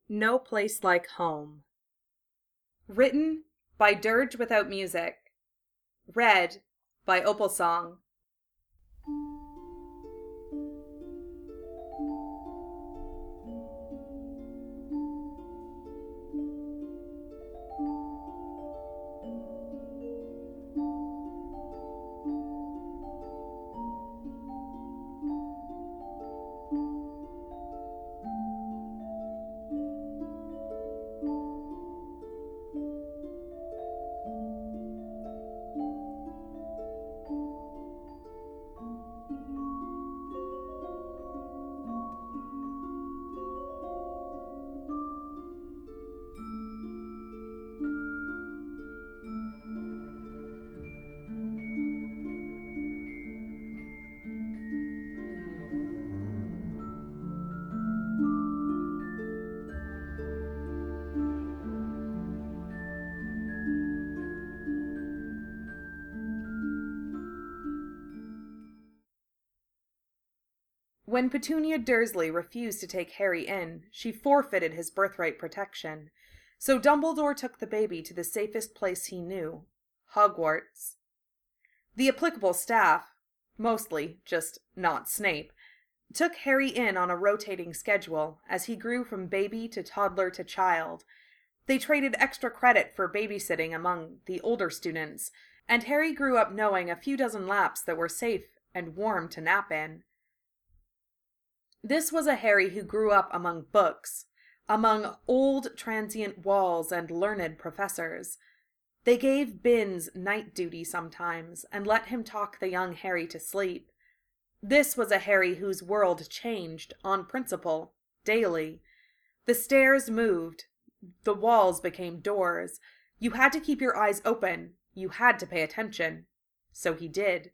No Place Like Home. Written by Dirge Without Music. Read by Opal Song. When Petunia Dursley refused to take Harry in, she forfeited his birthright protection. So Dumbledore took the baby to the safest place he knew, Hogwarts. The applicable staff, mostly just not Snape, took Harry in on a rotating schedule as he grew from baby to toddler to child. They traded extra credit for babysitting among the older students, and Harry grew up knowing a few dozen laps that were safe and warm to nap in. This was a Harry who grew up among books, among old transient walls and learned professors. They gave Binns night duty sometimes and let him talk the young Harry to sleep. This was a Harry whose world changed, on principle, daily. The stairs moved, the walls became doors. You had to keep your eyes open, you had to pay attention. So he did.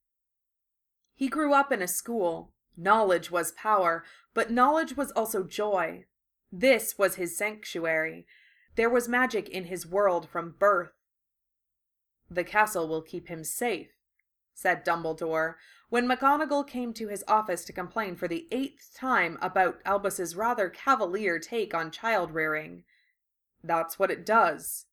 He grew up in a school. Knowledge was power, but knowledge was also joy. This was his sanctuary. There was magic in his world from birth. "The castle will keep him safe," said Dumbledore, when McGonagall came to his office to complain for the 8th time about Albus's rather cavalier take on child-rearing. "That's what it does."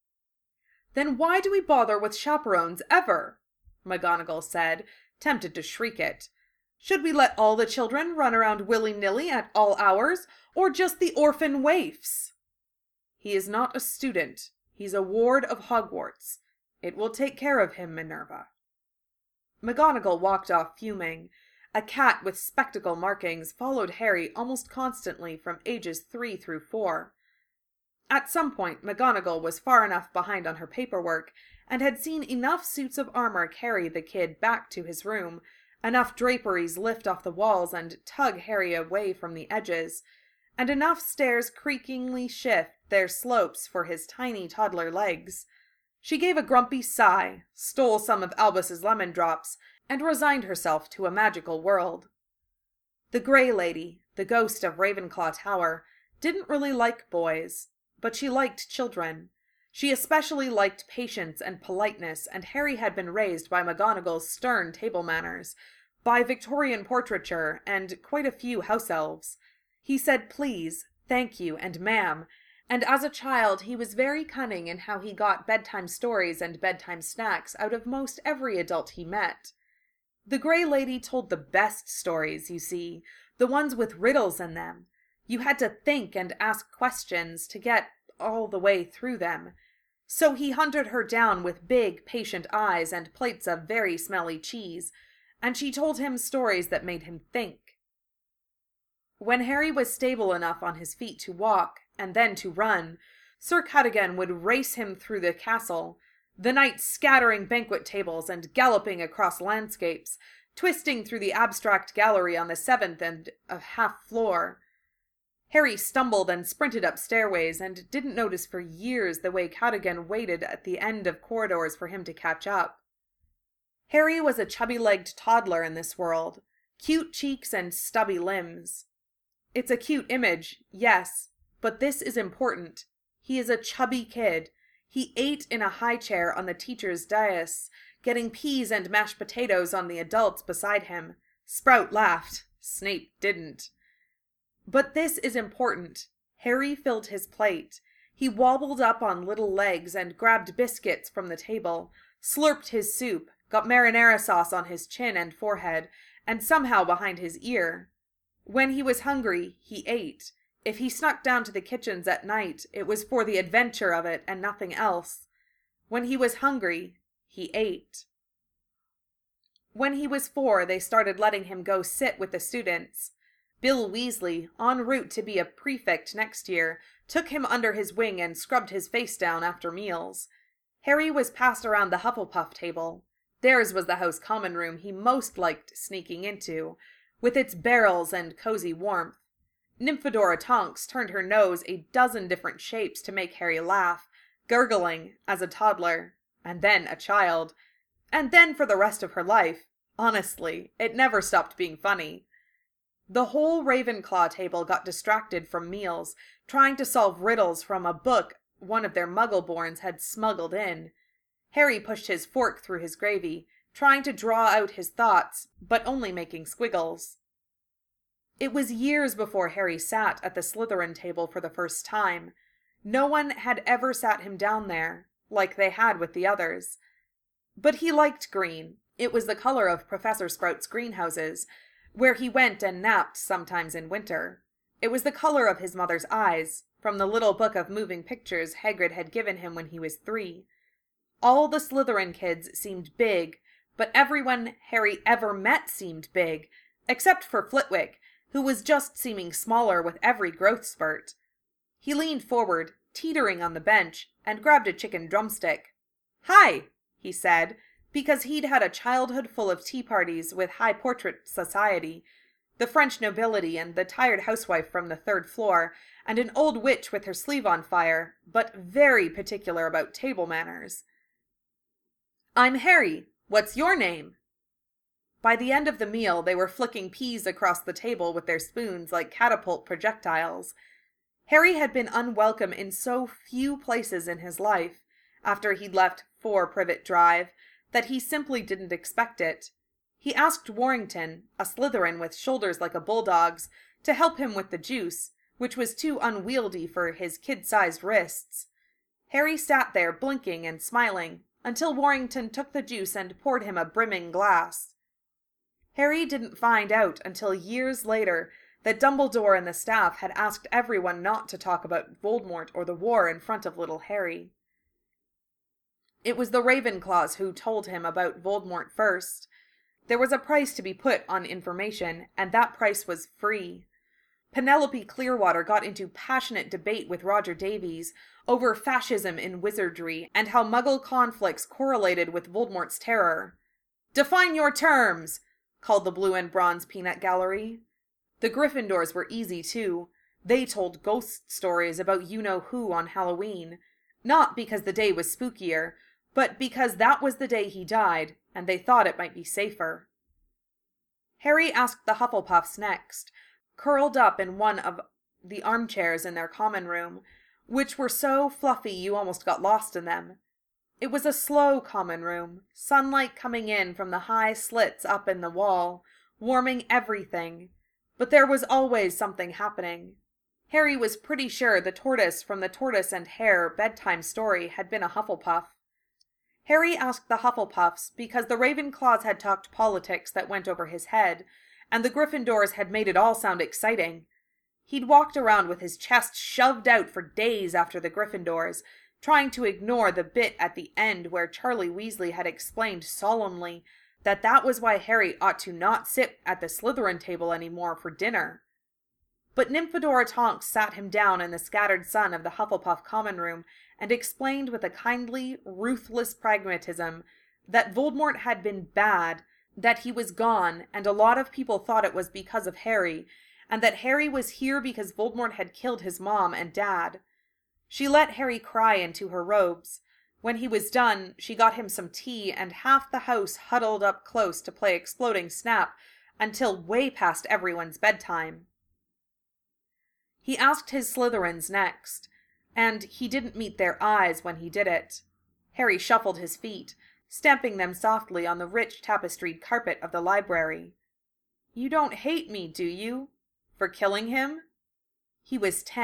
"Then why do we bother with chaperones ever?" McGonagall said, tempted to shriek it. "Should we let all the children run around willy-nilly at all hours, or just the orphan waifs?" "He is not a student. He's a ward of Hogwarts. It will take care of him, Minerva." McGonagall walked off fuming. A cat with spectacle markings followed Harry almost constantly from ages 3 through 4. At some point, McGonagall was far enough behind on her paperwork, and had seen enough suits of armor carry the kid back to his room, enough draperies lift off the walls and tug Harry away from the edges, and enough stairs creakingly shift their slopes for his tiny toddler legs. She gave a grumpy sigh, stole some of Albus's lemon drops, and resigned herself to a magical world. The Grey Lady, the ghost of Ravenclaw Tower, didn't really like boys, but she liked children. She especially liked patience and politeness, and Harry had been raised by McGonagall's stern table manners, by Victorian portraiture, and quite a few house elves. He said please, thank you, and ma'am, and as a child he was very cunning in how he got bedtime stories and bedtime snacks out of most every adult he met. The Grey Lady told the best stories, you see, the ones with riddles in them. You had to think and ask questions to get all the way through them. So he hunted her down with big, patient eyes and plates of very smelly cheese, and she told him stories that made him think. When Harry was stable enough on his feet to walk, and then to run, Sir Cadogan would race him through the castle, the knights scattering banquet tables and galloping across landscapes, twisting through the abstract gallery on the 7th and a half floor. Harry stumbled and sprinted up stairways, and didn't notice for years the way Cadogan waited at the end of corridors for him to catch up. Harry was a chubby-legged toddler in this world, cute cheeks and stubby limbs. It's a cute image, yes, but this is important. He is a chubby kid. He ate in a high chair on the teacher's dais, getting peas and mashed potatoes on the adults beside him. Sprout laughed. Snape didn't. But this is important. Harry filled his plate. He wobbled up on little legs and grabbed biscuits from the table, slurped his soup, got marinara sauce on his chin and forehead, and somehow behind his ear. When he was hungry, he ate. If he snuck down to the kitchens at night, it was for the adventure of it and nothing else. When he was hungry, he ate. When he was 4, they started letting him go sit with the students. Bill Weasley, en route to be a prefect next year, took him under his wing and scrubbed his face down after meals. Harry was passed around the Hufflepuff table. Theirs was the house common room he most liked sneaking into, with its barrels and cozy warmth. Nymphadora Tonks turned her nose a dozen different shapes to make Harry laugh, gurgling as a toddler, and then a child, and then for the rest of her life. Honestly, it never stopped being funny. The whole Ravenclaw table got distracted from meals, trying to solve riddles from a book one of their Muggle-borns had smuggled in. Harry pushed his fork through his gravy, trying to draw out his thoughts, but only making squiggles. It was years before Harry sat at the Slytherin table for the first time. No one had ever sat him down there, like they had with the others. But he liked green. It was the color of Professor Sprout's greenhouses, where he went and napped sometimes in winter. It was the color of his mother's eyes, from the little book of moving pictures Hagrid had given him when he was 3. All the Slytherin kids seemed big, but everyone Harry ever met seemed big, except for Flitwick, who was just seeming smaller with every growth spurt. He leaned forward, teetering on the bench, and grabbed a chicken drumstick. "Hi," he said, because he'd had a childhood full of tea parties with high portrait society, the French nobility and the tired housewife from the 3rd floor, and an old witch with her sleeve on fire, but very particular about table manners. "I'm Harry. What's your name?" By the end of the meal, they were flicking peas across the table with their spoons like catapult projectiles. Harry had been unwelcome in so few places in his life, after he'd left 4 Privet Drive, that he simply didn't expect it. He asked Warrington, a Slytherin with shoulders like a bulldog's, to help him with the juice, which was too unwieldy for his kid-sized wrists. Harry sat there blinking and smiling, until Warrington took the juice and poured him a brimming glass. Harry didn't find out until years later that Dumbledore and the staff had asked everyone not to talk about Voldemort or the war in front of little Harry. It was the Ravenclaws who told him about Voldemort first. There was a price to be put on information, and that price was free. Penelope Clearwater got into passionate debate with Roger Davies over fascism in wizardry and how Muggle conflicts correlated with Voldemort's terror. "Define your terms!" called the Blue and Bronze Peanut Gallery. The Gryffindors were easy, too. They told ghost stories about you-know-who on Halloween. Not because the day was spookier, but because that was the day he died, and they thought it might be safer. Harry asked the Hufflepuffs next, curled up in one of the armchairs in their common room, which were so fluffy you almost got lost in them. It was a slow common room, sunlight coming in from the high slits up in the wall, warming everything, but there was always something happening. Harry was pretty sure the tortoise from the Tortoise and Hare bedtime story had been a Hufflepuff. Harry asked the Hufflepuffs because the Ravenclaws had talked politics that went over his head, and the Gryffindors had made it all sound exciting. He'd walked around with his chest shoved out for days after the Gryffindors, trying to ignore the bit at the end where Charlie Weasley had explained solemnly that that was why Harry ought to not sit at the Slytherin table anymore for dinner. But Nymphadora Tonks sat him down in the scattered sun of the Hufflepuff common room and explained with a kindly, ruthless pragmatism that Voldemort had been bad, that he was gone, and a lot of people thought it was because of Harry, and that Harry was here because Voldemort had killed his mom and dad. She let Harry cry into her robes. When he was done, she got him some tea, and half the house huddled up close to play Exploding Snap until way past everyone's bedtime. He asked his Slytherins next, and he didn't meet their eyes when he did it. Harry shuffled his feet, stamping them softly on the rich tapestried carpet of the library. "You don't hate me, do you? For killing him?" He was 10,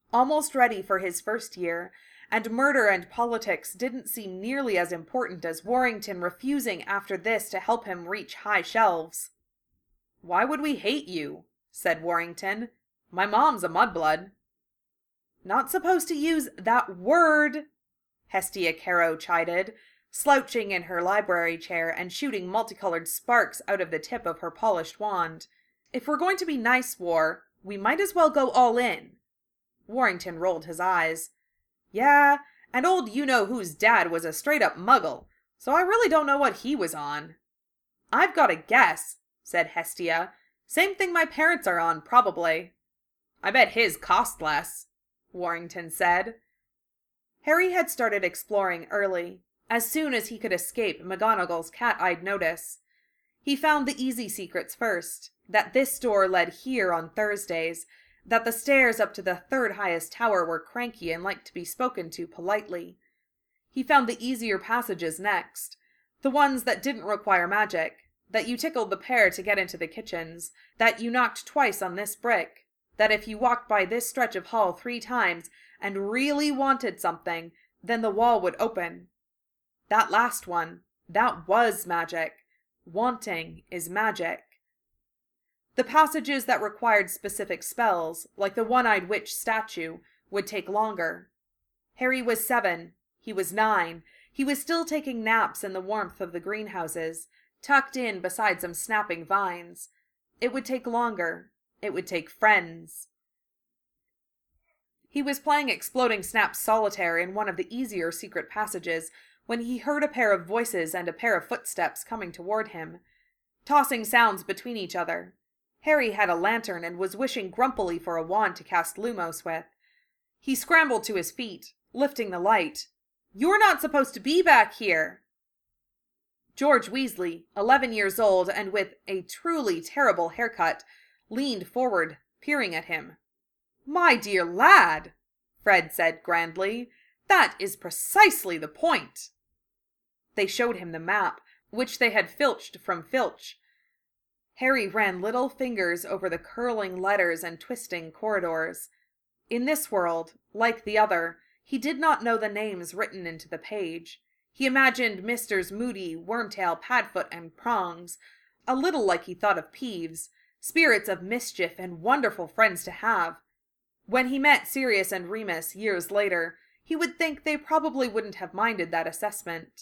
almost ready for his first year, and murder and politics didn't seem nearly as important as Warrington refusing after this to help him reach high shelves. "Why would we hate you?" said Warrington. "My mom's a mudblood." "Not supposed to use that word," Hestia Caro chided, slouching in her library chair and shooting multicolored sparks out of the tip of her polished wand. "If we're going to be nice, War, we might as well go all in." Warrington rolled his eyes. "Yeah, and old you-know-whose dad was a straight-up muggle, so I really don't know what he was on." "I've got a guess," said Hestia. "Same thing my parents are on, probably." "I bet his cost less," Warrington said. Harry had started exploring early, as soon as he could escape McGonagall's cat-eyed notice. He found the easy secrets first, that this door led here on Thursdays, that the stairs up to the third highest tower were cranky and liked to be spoken to politely. He found the easier passages next, the ones that didn't require magic, that you tickled the pair to get into the kitchens, that you knocked twice on this brick, that if you walked by this stretch of hall 3 times and really wanted something, then the wall would open. That last one, that was magic. Wanting is magic. The passages that required specific spells, like the one-eyed witch statue, would take longer. Harry was 7. He was 9. He was still taking naps in the warmth of the greenhouses, tucked in beside some snapping vines. It would take longer. It would take friends. He was playing Exploding Snap's solitaire in one of the easier secret passages when he heard a pair of voices and a pair of footsteps coming toward him, tossing sounds between each other. Harry had a lantern and was wishing grumpily for a wand to cast Lumos with. He scrambled to his feet, lifting the light. "You're not supposed to be back here!" George Weasley, 11 years old and with a truly terrible haircut, leaned forward, peering at him. "My dear lad," Fred said grandly, "that is precisely the point." They showed him the map, which they had filched from Filch. Harry ran little fingers over the curling letters and twisting corridors. In this world, like the other, he did not know the names written into the page. He imagined Misters Moody, Wormtail, Padfoot, and Prongs, a little like he thought of Peeves, spirits of mischief and wonderful friends to have. When he met Sirius and Remus years later, he would think they probably wouldn't have minded that assessment.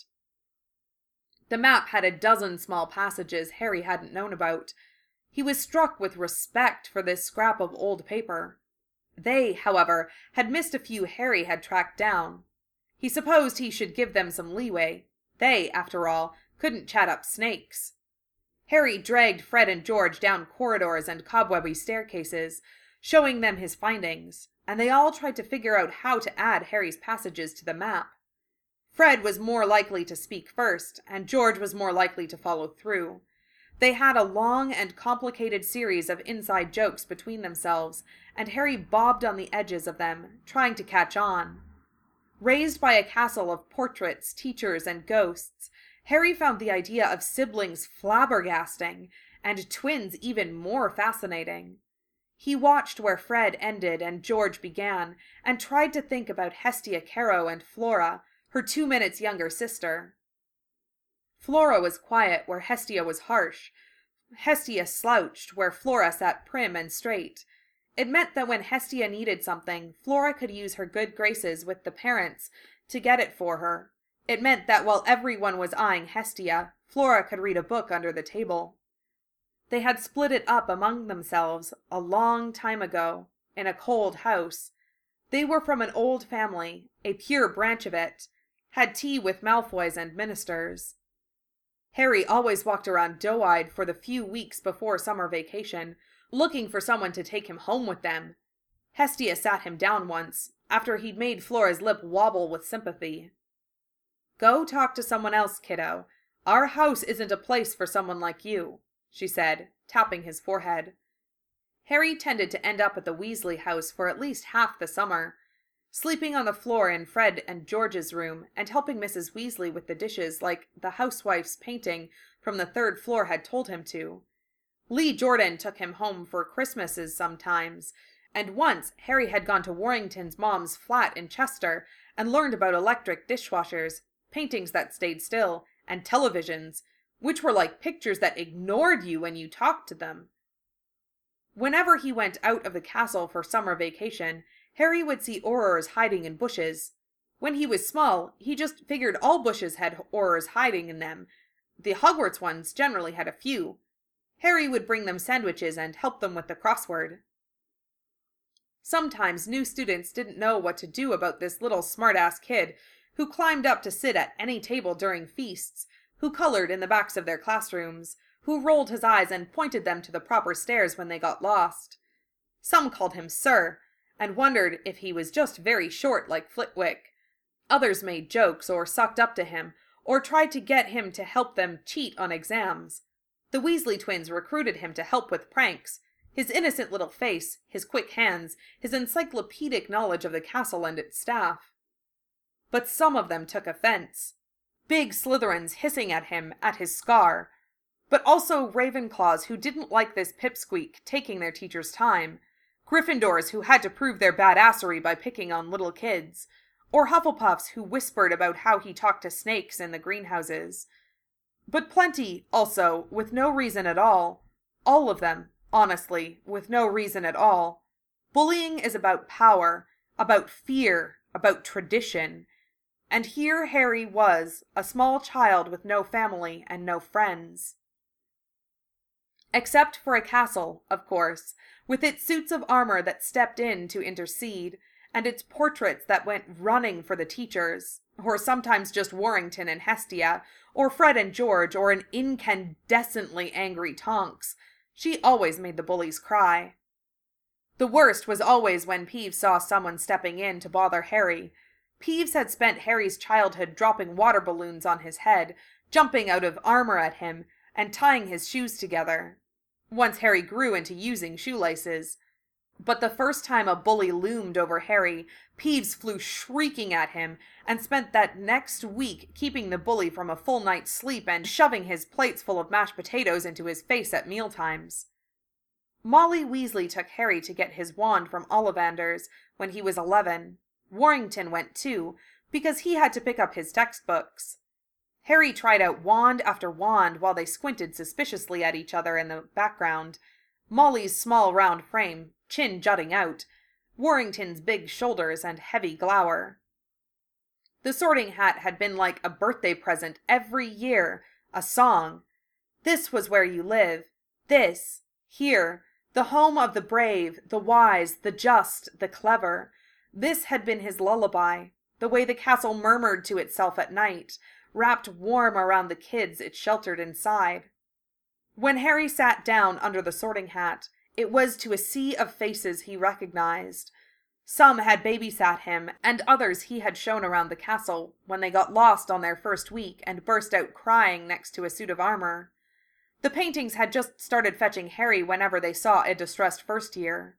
The map had a dozen small passages Harry hadn't known about. He was struck with respect for this scrap of old paper. They, however, had missed a few Harry had tracked down. He supposed he should give them some leeway. They, after all, couldn't chat up snakes. Harry dragged Fred and George down corridors and cobwebby staircases, showing them his findings, and they all tried to figure out how to add Harry's passages to the map. Fred was more likely to speak first, and George was more likely to follow through. They had a long and complicated series of inside jokes between themselves, and Harry bobbed on the edges of them, trying to catch on. Raised by a castle of portraits, teachers, and ghosts, Harry found the idea of siblings flabbergasting, and twins even more fascinating. He watched where Fred ended and George began, and tried to think about Hestia Caro and Flora, her 2 minutes younger sister. Flora was quiet where Hestia was harsh. Hestia slouched where Flora sat prim and straight. It meant that when Hestia needed something, Flora could use her good graces with the parents to get it for her. It meant that while everyone was eyeing Hestia, Flora could read a book under the table. They had split it up among themselves a long time ago, in a cold house. They were from an old family, a pure branch of it, had tea with Malfoys and ministers. Harry always walked around doe-eyed for the few weeks before summer vacation, looking for someone to take him home with them. Hestia sat him down once, after he'd made Flora's lip wobble with sympathy. "Go talk to someone else, kiddo. Our house isn't a place for someone like you," she said, tapping his forehead. Harry tended to end up at the Weasley house for at least half the summer, sleeping on the floor in Fred and George's room and helping Mrs. Weasley with the dishes like the housewife's painting from the 3rd floor had told him to. Lee Jordan took him home for Christmases sometimes, And once Harry had gone to Warrington's mom's flat in Chester and learned about electric dishwashers, paintings that stayed still, and televisions, which were like pictures that ignored you when you talked to them. Whenever he went out of the castle for summer vacation, Harry would see Aurors hiding in bushes. When he was small, he just figured all bushes had Aurors hiding in them. The Hogwarts ones generally had a few. Harry would bring them sandwiches and help them with the crossword. Sometimes new students didn't know what to do about this little smart-ass kid who climbed up to sit at any table during feasts, who colored in the backs of their classrooms, who rolled his eyes and pointed them to the proper stairs when they got lost. Some called him Sir, and wondered if he was just very short like Flitwick. Others made jokes, or sucked up to him, or tried to get him to help them cheat on exams. The Weasley twins recruited him to help with pranks. His innocent little face, his quick hands, his encyclopedic knowledge of the castle and its staff. But some of them took offense. Big Slytherins hissing at him, at his scar. But also Ravenclaws who didn't like this pipsqueak taking their teacher's time. Gryffindors who had to prove their badassery by picking on little kids. Or Hufflepuffs who whispered about how he talked to snakes in the greenhouses. But plenty, also, with no reason at all. All of them, honestly, with no reason at all. Bullying is about power, about fear, about tradition. And here Harry was, a small child with no family and no friends. Except for a castle, of course, with its suits of armor that stepped in to intercede, and its portraits that went running for the teachers, or sometimes just Warrington and Hestia, or Fred and George, or an incandescently angry Tonks. She always made the bullies cry. The worst was always when Peeves saw someone stepping in to bother Harry. Peeves had spent Harry's childhood dropping water balloons on his head, jumping out of armor at him, and tying his shoes together. Once Harry grew into using shoelaces. But the first time a bully loomed over Harry, Peeves flew shrieking at him, and spent that next week keeping the bully from a full night's sleep and shoving his plates full of mashed potatoes into his face at mealtimes. Molly Weasley took Harry to get his wand from Ollivander's when he was 11. Warrington went too, because he had to pick up his textbooks. Harry tried out wand after wand while they squinted suspiciously at each other in the background. Molly's small round frame, chin jutting out, Warrington's big shoulders and heavy glower. The Sorting Hat had been like a birthday present every year, a song. This was where you live. This, here, the home of the brave, the wise, the just, the clever. This had been his lullaby, the way the castle murmured to itself at night, wrapped warm around the kids it sheltered inside. When Harry sat down under the Sorting Hat, it was to a sea of faces he recognized. Some had babysat him, and others he had shown around the castle when they got lost on their first week and burst out crying next to a suit of armor. The paintings had just started fetching Harry whenever they saw a distressed first year.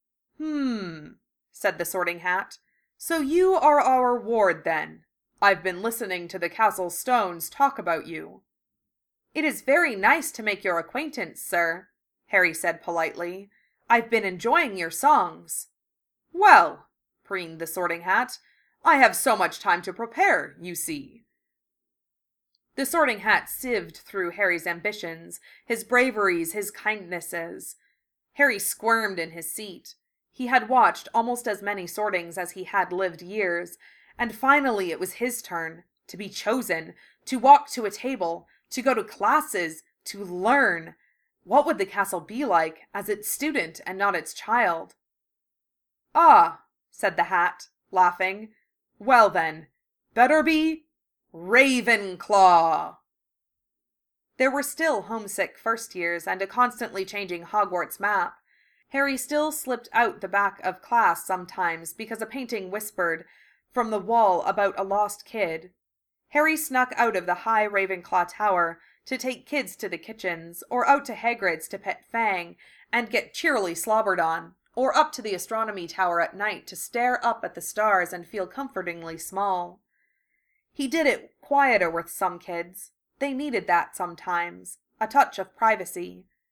Said the Sorting Hat. So you are our ward, then. I've been listening to the castle stones talk about you. It is very nice to make your acquaintance, sir, Harry said politely. I've been enjoying your songs. Well, preened the Sorting Hat, I have so much time to prepare, you see. The Sorting Hat sieved through Harry's ambitions, his braveries, his kindnesses. Harry squirmed in his seat. He had watched almost as many sortings as he had lived years, and finally it was his turn, to be chosen, to walk to a table, to go to classes, to learn. What would the castle be like as its student and not its child? Ah, said the Hat, laughing. Well then, better be Ravenclaw. There were still homesick first years and a constantly changing Hogwarts map. Harry still slipped out the back of class sometimes because a painting whispered from the wall about a lost kid. Harry snuck out of the high Ravenclaw tower to take kids to the kitchens, or out to Hagrid's to pet Fang and get cheerily slobbered on, or up to the astronomy tower at night to stare up at the stars and feel comfortingly small. He did it quieter with some kids. They needed that sometimes, a touch of privacy.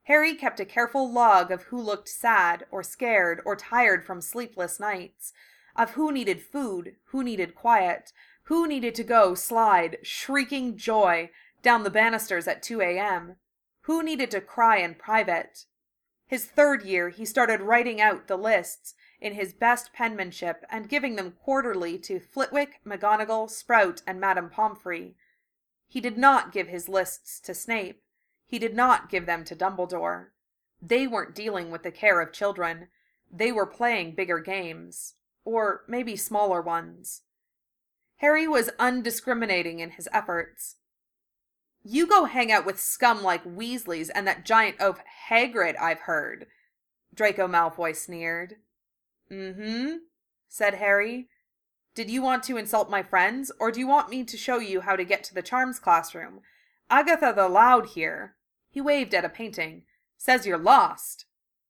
Harry kept a careful log of who looked sad or scared or tired from sleepless nights, of who needed food, who needed quiet, who needed to go slide, shrieking joy, down the banisters at 2 a.m., who needed to cry in private. His 3rd year, he started writing out the lists in his best penmanship and giving them quarterly to Flitwick, McGonagall, Sprout, and Madame Pomfrey. He did not give his lists to Snape. He did not give them to Dumbledore. They weren't dealing with the care of children. They were playing bigger games. Or maybe smaller ones. Harry was undiscriminating in his efforts. "You go hang out with scum like Weasleys and that giant oaf Hagrid, I've heard," Draco Malfoy sneered. "Mm-hmm," said Harry. "Did you want to insult my friends, or do you want me to show you how to get to the charms classroom? Agatha the Loud here," he waved at a painting, "says you're lost."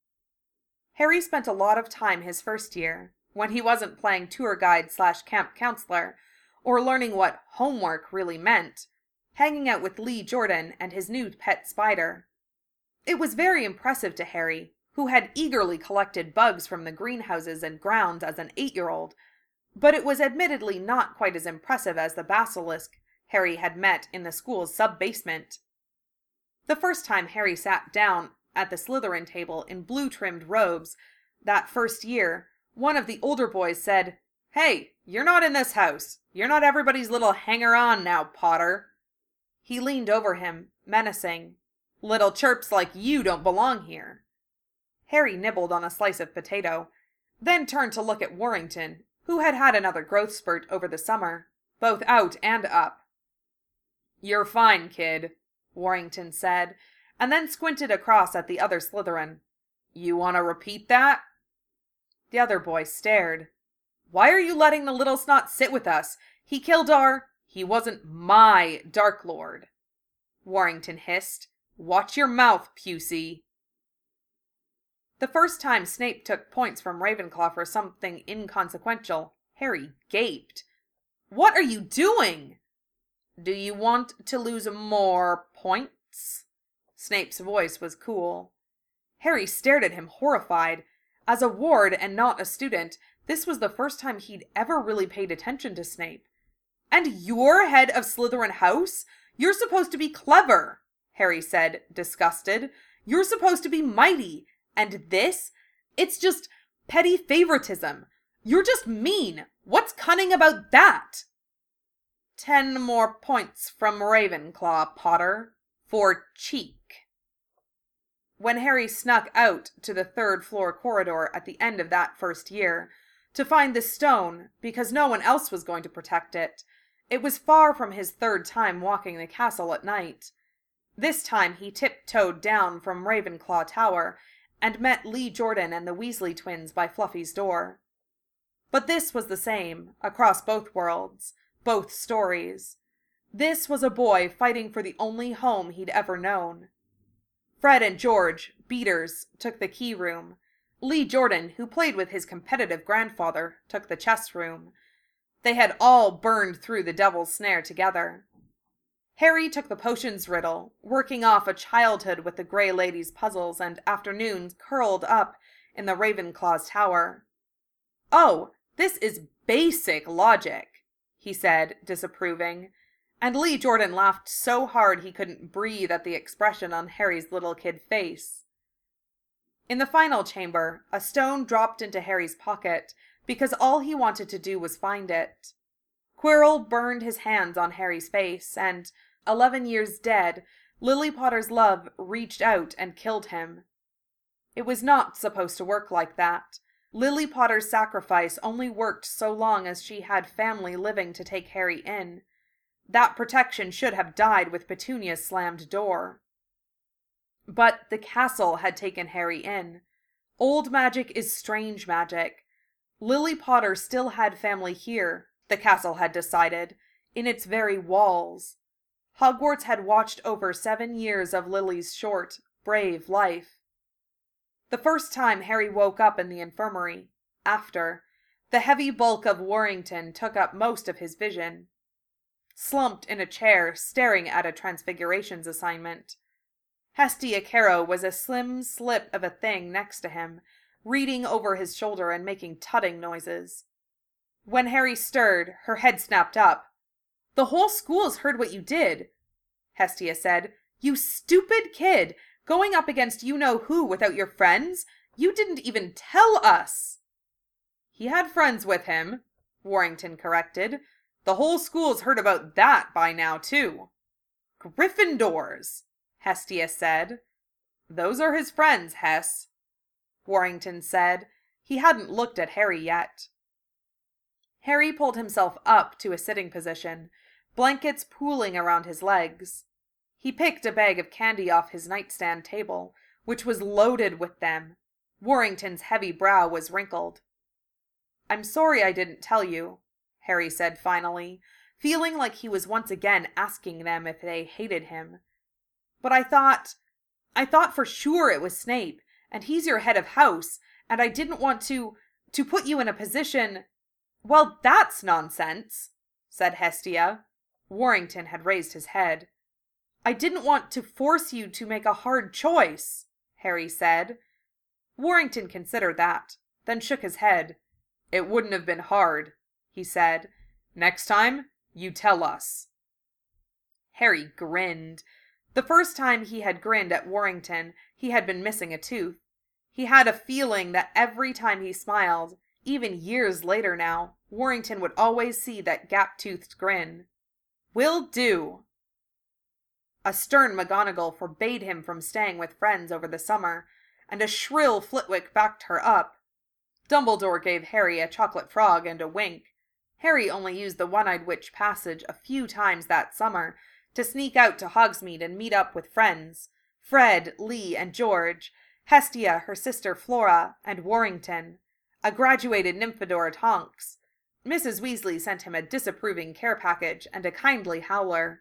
Harry spent a lot of time his 1st year, when he wasn't playing tour guide/camp counselor, or learning what homework really meant, hanging out with Lee Jordan and his new pet spider. It was very impressive to Harry, who had eagerly collected bugs from the greenhouses and grounds as an 8-year-old, but it was admittedly not quite as impressive as the basilisk Harry had met in the school's sub-basement. The first time Harry sat down at the Slytherin table in blue-trimmed robes, that 1st year, one of the older boys said, "Hey, you're not in this house. You're not everybody's little hanger-on now, Potter." He leaned over him, menacing. "Little chirps like you don't belong here." Harry nibbled on a slice of potato, then turned to look at Warrington, who had had another growth spurt over the summer, both out and up. "You're fine, kid," Warrington said, and then squinted across at the other Slytherin. "You want to repeat that?" The other boy stared. "Why are you letting the little snot sit with us? He killed our—" "He wasn't my Dark Lord," Warrington hissed. "Watch your mouth, Pusey." The first time Snape took points from Ravenclaw for something inconsequential, Harry gaped. "What are you doing?" "Do you want to lose more points?" Snape's voice was cool. Harry stared at him horrified. As a ward and not a student, this was the first time he'd ever really paid attention to Snape. "And you're head of Slytherin House? You're supposed to be clever," Harry said, disgusted. "You're supposed to be mighty. And this? It's just petty favoritism. You're just mean. What's cunning about that?" 10 more points from Ravenclaw, Potter. For cheek." When Harry snuck out to the 3rd-floor corridor at the end of that 1st year, to find the stone because no one else was going to protect it, it was far from his 3rd time walking the castle at night. This time he tiptoed down from Ravenclaw Tower and met Lee Jordan and the Weasley twins by Fluffy's door. But this was the same, across both worlds, both stories. This was a boy fighting for the only home he'd ever known. Fred and George, beaters, took the key room. Lee Jordan, who played with his competitive grandfather, took the chess room. They had all burned through the Devil's Snare together. Harry took the potions riddle, working off a childhood with the Grey Lady's puzzles and afternoons curled up in the Ravenclaw's tower. "Oh, this is basic logic," he said, disapproving, and Lee Jordan laughed so hard he couldn't breathe at the expression on Harry's little kid face. In the final chamber, a stone dropped into Harry's pocket, because all he wanted to do was find it. Quirrell burned his hands on Harry's face, and, 11 years dead, Lily Potter's love reached out and killed him. It was not supposed to work like that. Lily Potter's sacrifice only worked so long as she had family living to take Harry in. That protection should have died with Petunia's slammed door. But the castle had taken Harry in. Old magic is strange magic. Lily Potter still had family here, the castle had decided, in its very walls. Hogwarts had watched over 7 years of Lily's short, brave life. The first time Harry woke up in the infirmary, the heavy bulk of Warrington took up most of his vision. Slumped in a chair, staring at a Transfigurations assignment. Hestia Caro was a slim slip of a thing next to him, reading over his shoulder and making tutting noises. When Harry stirred, her head snapped up. "The whole school's heard what you did," Hestia said. "You stupid kid, going up against you-know-who without your friends? You didn't even tell us!" "He had friends with him," Warrington corrected. "The whole school's heard about that by now, too." "Gryffindors," Hestia said. "Those are his friends, Hess," Warrington said. He hadn't looked at Harry yet. Harry pulled himself up to a sitting position, blankets pooling around his legs. He picked a bag of candy off his nightstand table, which was loaded with them. Warrington's heavy brow was wrinkled. "I'm sorry I didn't tell you," Harry said finally, feeling like he was once again asking them if they hated him. "But I thought for sure it was Snape, and he's your head of house, and I didn't want to put you in a position—" "Well, that's nonsense," said Hestia. Warrington had raised his head. "I didn't want to force you to make a hard choice," Harry said. Warrington considered that, then shook his head. "It wouldn't have been hard," he said. "Next time, you tell us." Harry grinned. The first time he had grinned at Warrington, he had been missing a tooth. He had a feeling that every time he smiled, even years later now, Warrington would always see that gap-toothed grin. "Will do." A stern McGonagall forbade him from staying with friends over the summer, and a shrill Flitwick backed her up. Dumbledore gave Harry a chocolate frog and a wink. Harry only used the One-Eyed Witch passage a few times that summer, to sneak out to Hogsmeade and meet up with friends. Fred, Lee, and George, Hestia, her sister Flora, and Warrington. A graduated Nymphador Tonks. Mrs. Weasley sent him a disapproving care package and a kindly howler.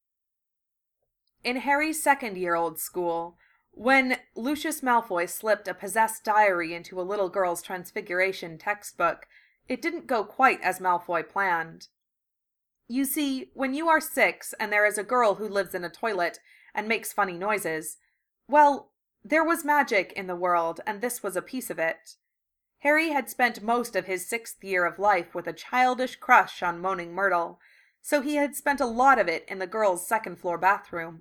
In Harry's second-year-old school, when Lucius Malfoy slipped a possessed diary into a little girl's Transfiguration textbook, it didn't go quite as Malfoy planned. You see, when you are 6 and there is a girl who lives in a toilet and makes funny noises, well, there was magic in the world, and this was a piece of it. Harry had spent most of his 6th year of life with a childish crush on Moaning Myrtle, so he had spent a lot of it in the girls' second-floor bathroom,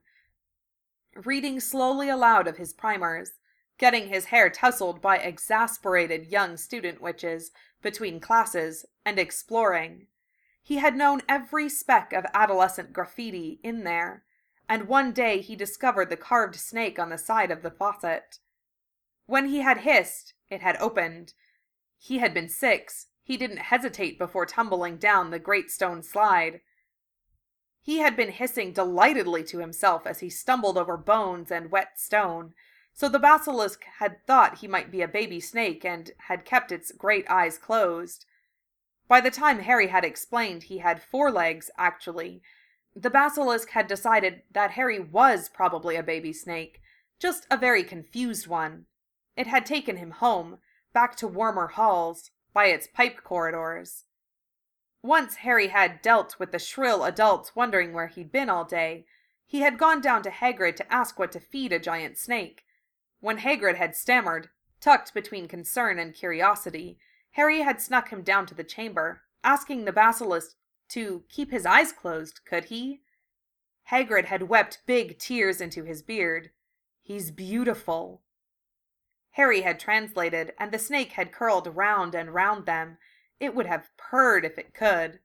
reading slowly aloud of his primers, getting his hair tousled by exasperated young student witches between classes, and exploring. He had known every speck of adolescent graffiti in there, and one day he discovered the carved snake on the side of the faucet. When he had hissed, it had opened. He had been 6. He didn't hesitate before tumbling down the great stone slide. He had been hissing delightedly to himself as he stumbled over bones and wet stone, so the basilisk had thought he might be a baby snake and had kept its great eyes closed. By the time Harry had explained he had 4 legs, actually, the basilisk had decided that Harry was probably a baby snake, just a very confused one. It had taken him home, back to warmer halls, by its pipe corridors. Once Harry had dealt with the shrill adults wondering where he'd been all day. He had gone down to Hagrid to ask what to feed a giant snake. When Hagrid had stammered, tucked between concern and curiosity, Harry had snuck him down to the chamber, asking the basilisk to keep his eyes closed, could he? Hagrid had wept big tears into his beard. "He's beautiful." Harry had translated, and the snake had curled round and round them. It would have purred if it could.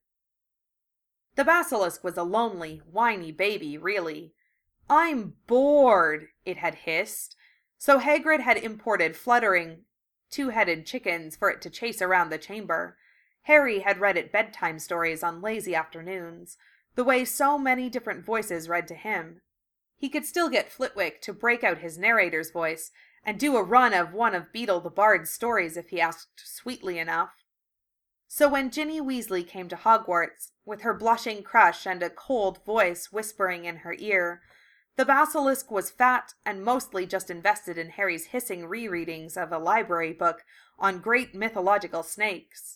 The basilisk was a lonely, whiny baby, really. "I'm bored," it had hissed. So Hagrid had imported fluttering, 2-headed chickens for it to chase around the chamber. Harry had read it bedtime stories on lazy afternoons, the way so many different voices read to him. He could still get Flitwick to break out his narrator's voice and do a run of one of Beedle the Bard's stories if he asked sweetly enough. So when Ginny Weasley came to Hogwarts, with her blushing crush and a cold voice whispering in her ear, the basilisk was fat and mostly just invested in Harry's hissing rereadings of a library book on great mythological snakes.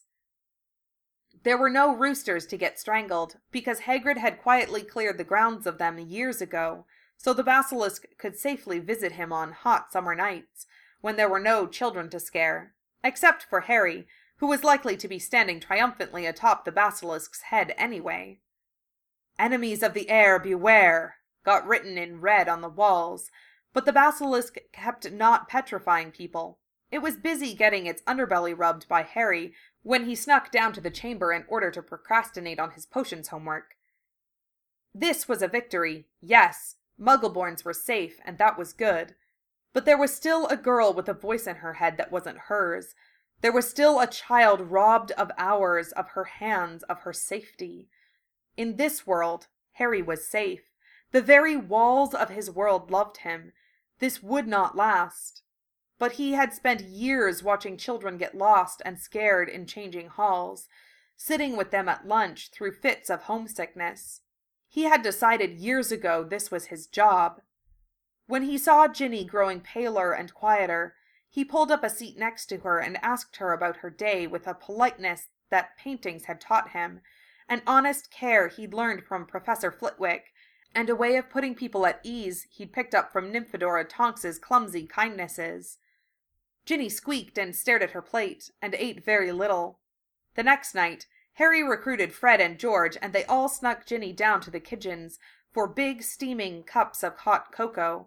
There were no roosters to get strangled, because Hagrid had quietly cleared the grounds of them years ago, so the basilisk could safely visit him on hot summer nights, when there were no children to scare, except for Harry, who was likely to be standing triumphantly atop the basilisk's head anyway. "Enemies of the air, beware!" got written in red on the walls, but the basilisk kept not petrifying people. It was busy getting its underbelly rubbed by Harry when he snuck down to the chamber in order to procrastinate on his potions homework. This was a victory, yes. Muggleborns were safe, and that was good. But there was still a girl with a voice in her head that wasn't hers. There was still a child robbed of hours, of her hands, of her safety. In this world, Harry was safe. The very walls of his world loved him. This would not last. But he had spent years watching children get lost and scared in changing halls, sitting with them at lunch through fits of homesickness. He had decided years ago this was his job. When he saw Ginny growing paler and quieter, he pulled up a seat next to her and asked her about her day with a politeness that paintings had taught him, an honest care he'd learned from Professor Flitwick, and a way of putting people at ease he'd picked up from Nymphadora Tonks's clumsy kindnesses. Ginny squeaked and stared at her plate, and ate very little. The next night, Harry recruited Fred and George, and they all snuck Ginny down to the kitchens for big steaming cups of hot cocoa.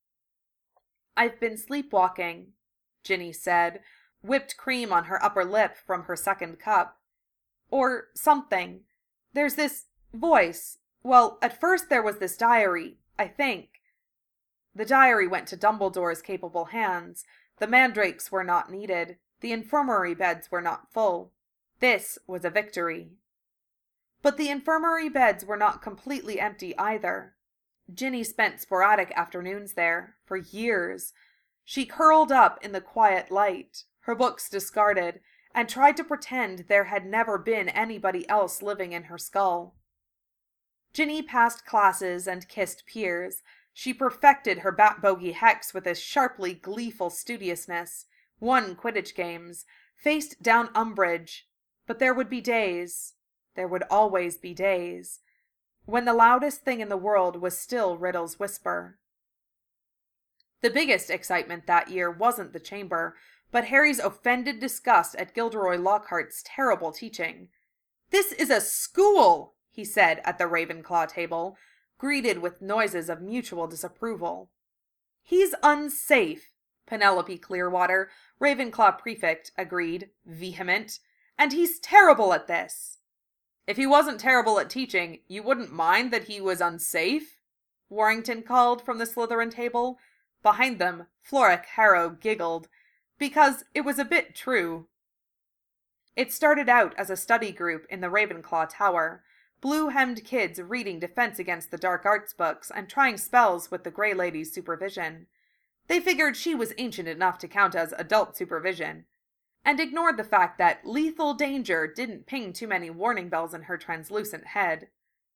"I've been sleepwalking," Ginny said, whipped cream on her upper lip from her second cup. "Or something. There's this voice. Well, at first there was this diary, I think." The diary went to Dumbledore's capable hands. The mandrakes were not needed. The infirmary beds were not full. This was a victory. But the infirmary beds were not completely empty either. Ginny spent sporadic afternoons there, for years. She curled up in the quiet light, her books discarded, and tried to pretend there had never been anybody else living in her skull. Ginny passed classes and kissed peers. She perfected her bat-bogey hex with a sharply gleeful studiousness, won Quidditch games, faced down Umbridge. But there would be days, there would always be days, when the loudest thing in the world was still Riddle's whisper. The biggest excitement that year wasn't the chamber, but Harry's offended disgust at Gilderoy Lockhart's terrible teaching. "This is a school," he said at the Ravenclaw table, greeted with noises of mutual disapproval. "He's unsafe," Penelope Clearwater, Ravenclaw prefect, agreed, vehement. "And he's terrible at this." "If he wasn't terrible at teaching, you wouldn't mind that he was unsafe?" Warrington called from the Slytherin table. Behind them, Florrick Harrow giggled, because it was a bit true. It started out as a study group in the Ravenclaw Tower, blue-hemmed kids reading Defense Against the Dark Arts books and trying spells with the Grey Lady's supervision. They figured she was ancient enough to count as adult supervision, and ignored the fact that lethal danger didn't ping too many warning bells in her translucent head.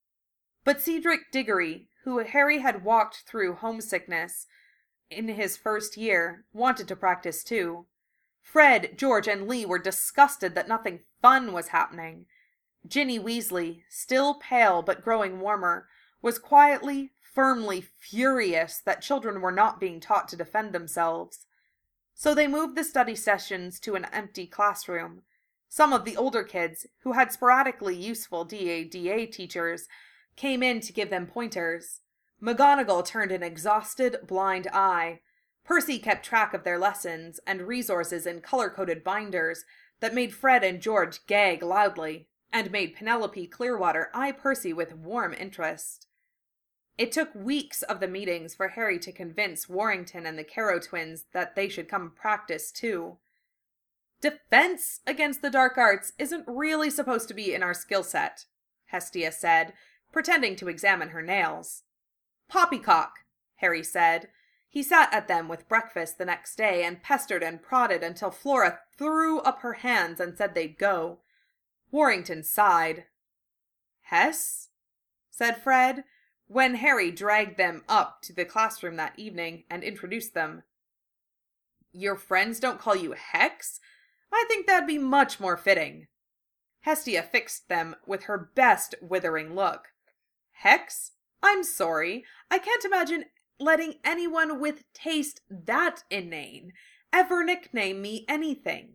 But Cedric Diggory, who Harry had walked through homesickness in his first year, wanted to practice too. Fred, George, and Lee were disgusted that nothing fun was happening. Ginny Weasley, still pale but growing warmer, was quietly, firmly furious that children were not being taught to defend themselves. So they moved the study sessions to an empty classroom. Some of the older kids, who had sporadically useful DADA teachers, came in to give them pointers. McGonagall turned an exhausted, blind eye. Percy kept track of their lessons and resources in color-coded binders that made Fred and George gag loudly, and made Penelope Clearwater eye Percy with warm interest. It took weeks of the meetings for Harry to convince Warrington and the Carrow twins that they should come practice too. "Defense against the dark arts isn't really supposed to be in our skill set," Hestia said, pretending to examine her nails. "Poppycock," Harry said. He sat at them with breakfast the next day and pestered and prodded until Flora threw up her hands and said they'd go. Warrington sighed. "Hess?" said Fred, when Harry dragged them up to the classroom that evening and introduced them. "Your friends don't call you Hex? I think that'd be much more fitting." Hestia fixed them with her best withering look. "Hex? I'm sorry, I can't imagine letting anyone with taste that inane ever nickname me anything."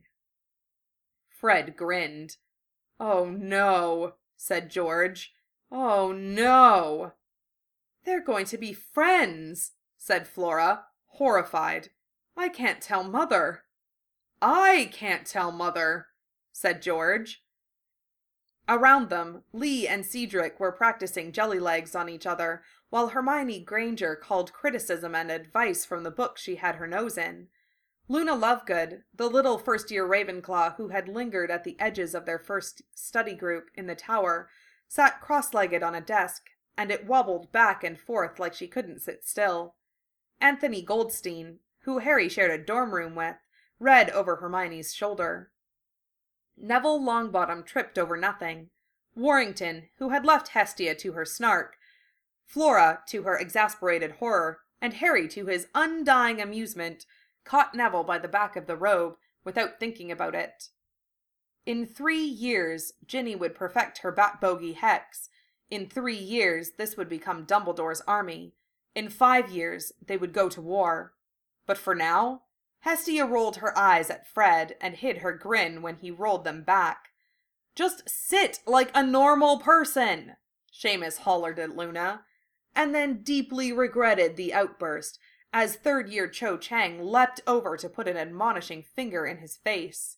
Fred grinned. "Oh no," said George. "Oh no." "They're going to be friends," said Flora, horrified. "I can't tell Mother." "I can't tell Mother," said George. Around them, Lee and Cedric were practicing jelly legs on each other, while Hermione Granger called criticism and advice from the book she had her nose in. Luna Lovegood, the little first-year Ravenclaw who had lingered at the edges of their first study group in the tower, sat cross-legged on a desk, and it wobbled back and forth like she couldn't sit still. Anthony Goldstein, who Harry shared a dorm room with, read over Hermione's shoulder. Neville Longbottom tripped over nothing. Warrington, who had left Hestia to her snark, Flora to her exasperated horror, and Harry to his undying amusement, caught Neville by the back of the robe, without thinking about it. In 3 years, Ginny would perfect her bat-bogey hex. In 3 years, this would become Dumbledore's army. In 5 years, they would go to war. But for now, Hestia rolled her eyes at Fred and hid her grin when he rolled them back. "Just sit like a normal person," Seamus hollered at Luna, and then deeply regretted the outburst as third-year Cho Chang leapt over to put an admonishing finger in his face.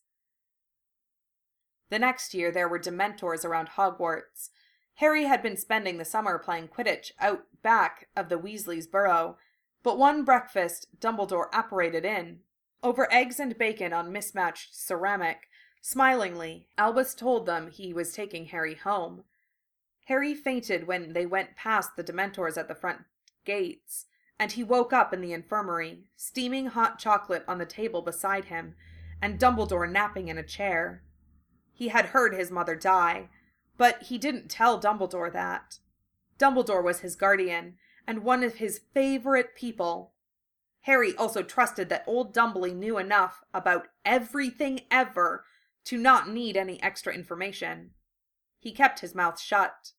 The next year there were Dementors around Hogwarts. Harry had been spending the summer playing Quidditch out back of the Weasleys' burrow, but one breakfast Dumbledore apparated in. Over eggs and bacon on mismatched ceramic, smilingly, Albus told them he was taking Harry home. Harry fainted when they went past the Dementors at the front gates, and he woke up in the infirmary, steaming hot chocolate on the table beside him, and Dumbledore napping in a chair. He had heard his mother die, but he didn't tell Dumbledore that. Dumbledore was his guardian, and one of his favorite people. Harry also trusted that old Dumbly knew enough about everything ever to not need any extra information. He kept his mouth shut.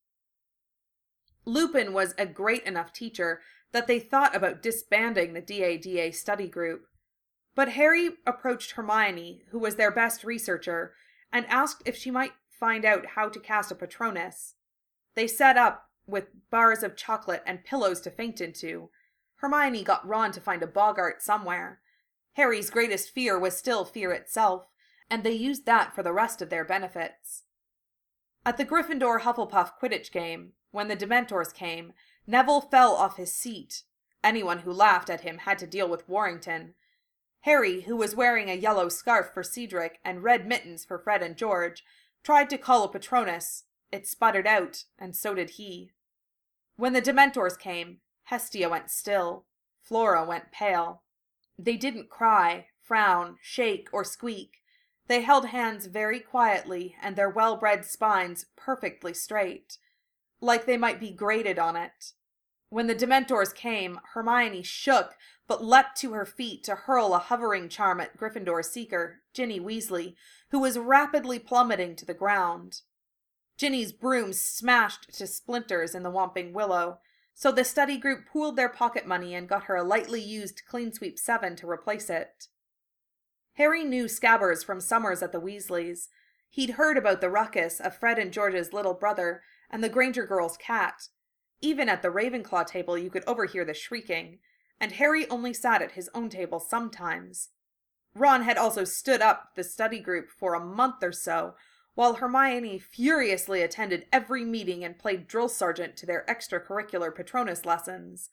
Lupin was a great enough teacher that they thought about disbanding the DADA study group. But Harry approached Hermione, who was their best researcher, and asked if she might find out how to cast a Patronus. They set up with bars of chocolate and pillows to faint into. Hermione got Ron to find a boggart somewhere. Harry's greatest fear was still fear itself, and they used that for the rest of their benefits. At the Gryffindor Hufflepuff Quidditch game, when the Dementors came, Neville fell off his seat. Anyone who laughed at him had to deal with Warrington. Harry, who was wearing a yellow scarf for Cedric and red mittens for Fred and George, tried to call a Patronus. It sputtered out, and so did he. When the Dementors came, Hestia went still. Flora went pale. They didn't cry, frown, shake, or squeak. They held hands very quietly and their well-bred spines perfectly straight, like they might be graded on it. When the Dementors came, Hermione shook, but leapt to her feet to hurl a hovering charm at Gryffindor's seeker, Ginny Weasley, who was rapidly plummeting to the ground. Ginny's broom smashed to splinters in the Whomping Willow, so the study group pooled their pocket money and got her a lightly used Clean Sweep 7 to replace it. Harry knew Scabbers from summers at the Weasleys. He'd heard about the ruckus of Fred and George's little brother and the Granger girl's cat. Even at the Ravenclaw table you could overhear the shrieking, and Harry only sat at his own table sometimes. Ron had also stood up the study group for a month or so, while Hermione furiously attended every meeting and played drill sergeant to their extracurricular Patronus lessons.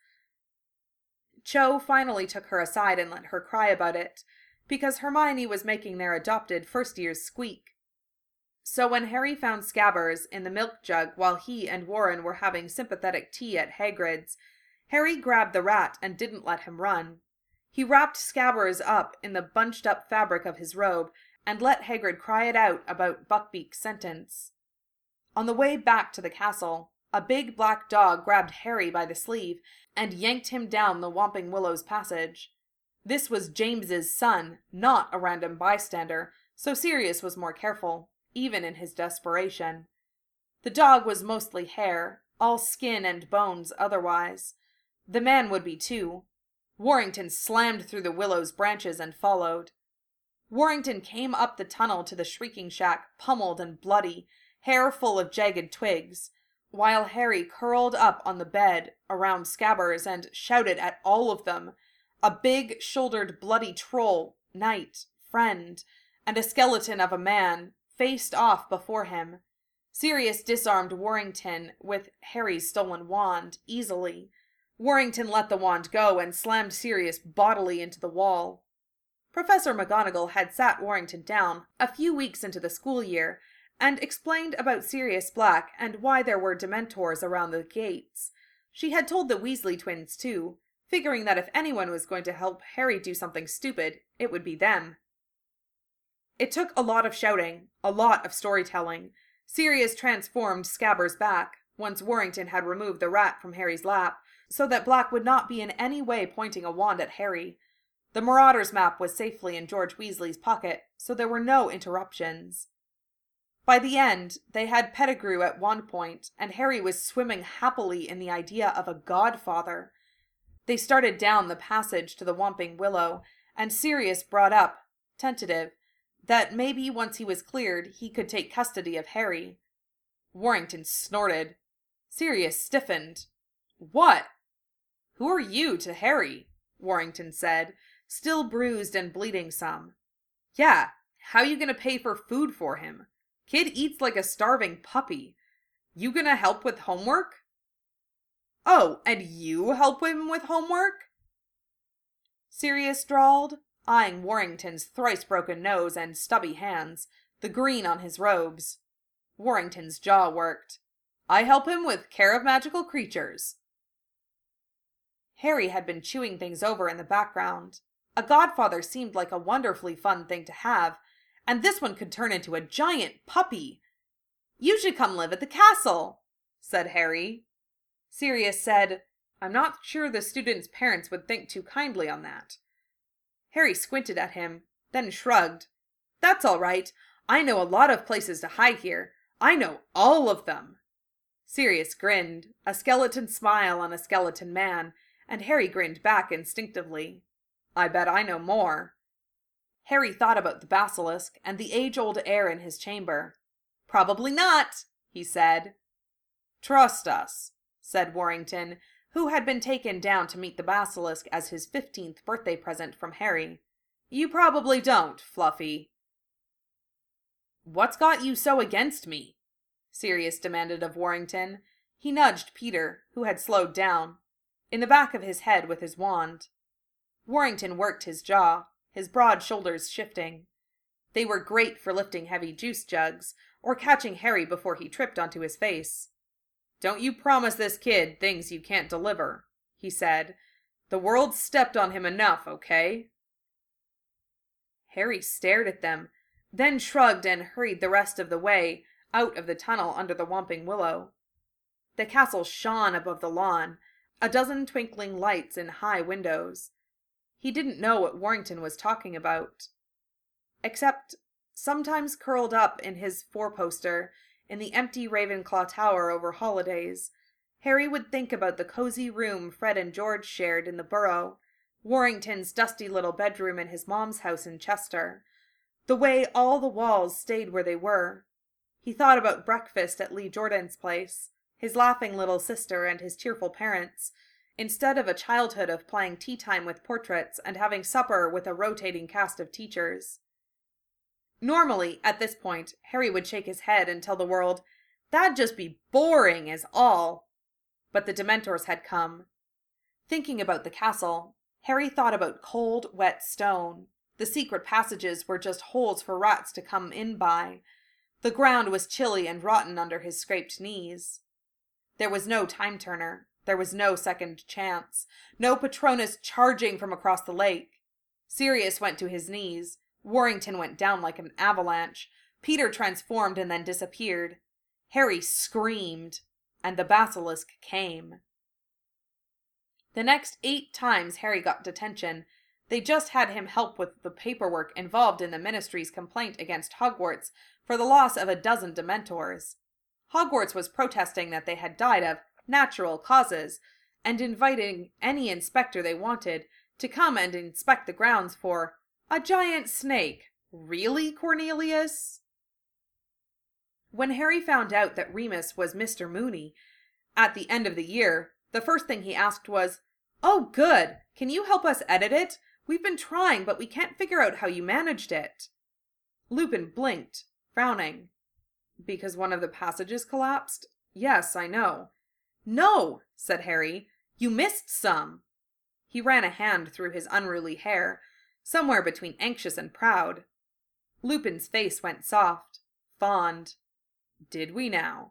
Cho finally took her aside and let her cry about it, because Hermione was making their adopted first years squeak. So when Harry found Scabbers in the milk jug while he and Warren were having sympathetic tea at Hagrid's, Harry grabbed the rat and didn't let him run. He wrapped Scabbers up in the bunched-up fabric of his robe and let Hagrid cry it out about Buckbeak's sentence. On the way back to the castle, a big black dog grabbed Harry by the sleeve and yanked him down the Whomping Willow's passage. This was James's son, not a random bystander, so Sirius was more careful, even in his desperation. The dog was mostly hair, all skin and bones otherwise. The man would be too. Warrington slammed through the willow's branches and followed. Warrington came up the tunnel to the shrieking shack, pummeled and bloody, hair full of jagged twigs, while Harry curled up on the bed around Scabbers and shouted at all of them. A big-shouldered bloody troll, knight, friend, and a skeleton of a man faced off before him. Sirius disarmed Warrington with Harry's stolen wand, easily. Warrington let the wand go and slammed Sirius bodily into the wall. Professor McGonagall had sat Warrington down a few weeks into the school year and explained about Sirius Black and why there were Dementors around the gates. She had told the Weasley twins too, figuring that if anyone was going to help Harry do something stupid, it would be them. It took a lot of shouting, a lot of storytelling. Sirius transformed Scabbers back, once Warrington had removed the rat from Harry's lap, so that Black would not be in any way pointing a wand at Harry. The Marauders map was safely in George Weasley's pocket, so there were no interruptions. By the end, they had Pettigrew at one point, and Harry was swimming happily in the idea of a godfather. They started down the passage to the Whomping Willow, and Sirius brought up, tentative, that maybe once he was cleared, he could take custody of Harry. Warrington snorted. Sirius stiffened. "What?" "Who are you to Harry?" Warrington said, still bruised and bleeding some. "Yeah, how you gonna pay for food for him? Kid eats like a starving puppy. You gonna help with homework?" "Oh, and you help him with homework?" Sirius drawled, eyeing Warrington's thrice-broken nose and stubby hands, the green on his robes. Warrington's jaw worked. "I help him with care of magical creatures." Harry had been chewing things over in the background. A godfather seemed like a wonderfully fun thing to have, and this one could turn into a giant puppy. "You should come live at the castle," said Harry. Sirius said, "I'm not sure the students' parents would think too kindly on that." Harry squinted at him, then shrugged. "That's all right. I know a lot of places to hide here. I know all of them." Sirius grinned, a skeleton smile on a skeleton man, and Harry grinned back instinctively. "I bet I know more." Harry thought about the basilisk and the age-old air in his chamber. "Probably not," he said. "Trust us," said Warrington, who had been taken down to meet the basilisk as his 15th birthday present from Harry. "You probably don't, Fluffy." "What's got you so against me?" Sirius demanded of Warrington. He nudged Peter, who had slowed down, in the back of his head with his wand. Warrington worked his jaw, his broad shoulders shifting. They were great for lifting heavy juice jugs, or catching Harry before he tripped onto his face. "Don't you promise this kid things you can't deliver," he said. "The world's stepped on him enough, okay?" Harry stared at them, then shrugged and hurried the rest of the way out of the tunnel under the Whomping Willow. The castle shone above the lawn, a dozen twinkling lights in high windows. He didn't know what Warrington was talking about. Except, sometimes curled up in his four-poster in the empty Ravenclaw Tower over holidays, Harry would think about the cozy room Fred and George shared in the Burrow, Warrington's dusty little bedroom in his mom's house in Chester, the way all the walls stayed where they were. He thought about breakfast at Lee Jordan's place, his laughing little sister and his cheerful parents, instead of a childhood of playing tea time with portraits and having supper with a rotating cast of teachers. Normally, at this point, Harry would shake his head and tell the world, "That'd just be boring as all." But the Dementors had come. Thinking about the castle, Harry thought about cold, wet stone. The secret passages were just holes for rats to come in by. The ground was chilly and rotten under his scraped knees. There was no time-turner. There was no second chance. No Patronus charging from across the lake. Sirius went to his knees. Warrington went down like an avalanche. Peter transformed and then disappeared. Harry screamed, and the basilisk came. The next 8 times Harry got detention, they just had him help with the paperwork involved in the Ministry's complaint against Hogwarts for the loss of a dozen Dementors. Hogwarts was protesting that they had died of natural causes, and inviting any inspector they wanted to come and inspect the grounds for a giant snake. Really, Cornelius? When Harry found out that Remus was Mr. Mooney at the end of the year, the first thing he asked was, "Oh, good! Can you help us edit it? We've been trying, but we can't figure out how you managed it." Lupin blinked, frowning. "Because one of the passages collapsed? Yes, I know." "No," said Harry. "You missed some." He ran a hand through his unruly hair, somewhere between anxious and proud. Lupin's face went soft, fond. "Did we now?"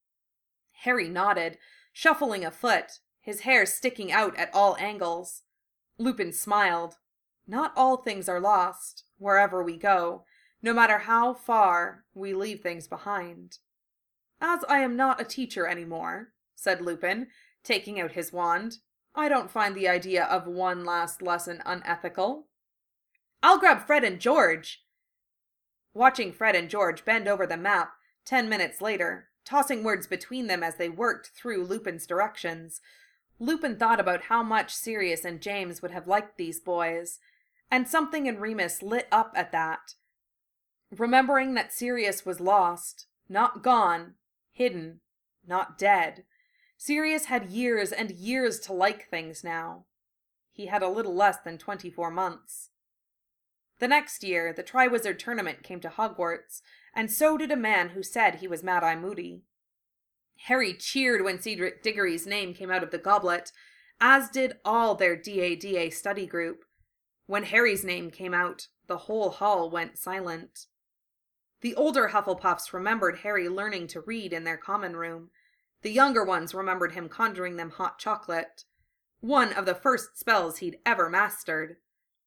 Harry nodded, shuffling a foot, his hair sticking out at all angles. Lupin smiled. "Not all things are lost, wherever we go, no matter how far we leave things behind." "As I am not a teacher anymore," said Lupin, taking out his wand, "I don't find the idea of one last lesson unethical." "I'll grab Fred and George." Watching Fred and George bend over the map 10 minutes later, tossing words between them as they worked through Lupin's directions, Lupin thought about how much Sirius and James would have liked these boys, and something in Remus lit up at that. Remembering that Sirius was lost, not gone, hidden, not dead, Sirius had years and years to like things now. He had a little less than 24 months. The next year, the Triwizard Tournament came to Hogwarts, and so did a man who said he was Mad-Eye Moody. Harry cheered when Cedric Diggory's name came out of the goblet, as did all their DADA study group. When Harry's name came out, the whole hall went silent. The older Hufflepuffs remembered Harry learning to read in their common room. The younger ones remembered him conjuring them hot chocolate, one of the first spells he'd ever mastered,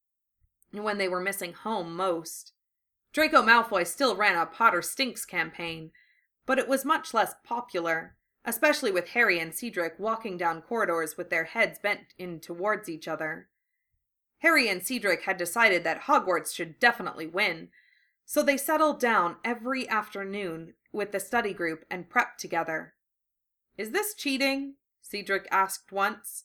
when they were missing home most. Draco Malfoy still ran a Potter Stinks campaign, but it was much less popular, especially with Harry and Cedric walking down corridors with their heads bent in towards each other. Harry and Cedric had decided that Hogwarts should definitely win, so they settled down every afternoon with the study group and prepped together. "Is this cheating?" Cedric asked once.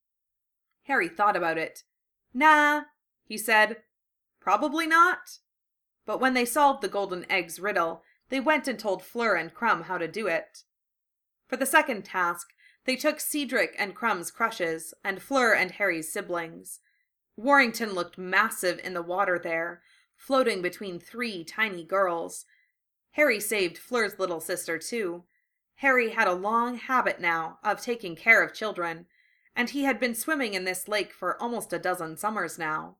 Harry thought about it. "Nah," he said. "Probably not." But when they solved the golden eggs riddle, they went and told Fleur and Krum how to do it. For the second task, they took Cedric and Krum's crushes, and Fleur and Harry's siblings. Warrington looked massive in the water there, floating between 3 tiny girls. Harry saved Fleur's little sister, too. Harry had a long habit now of taking care of children, and he had been swimming in this lake for almost a dozen summers now.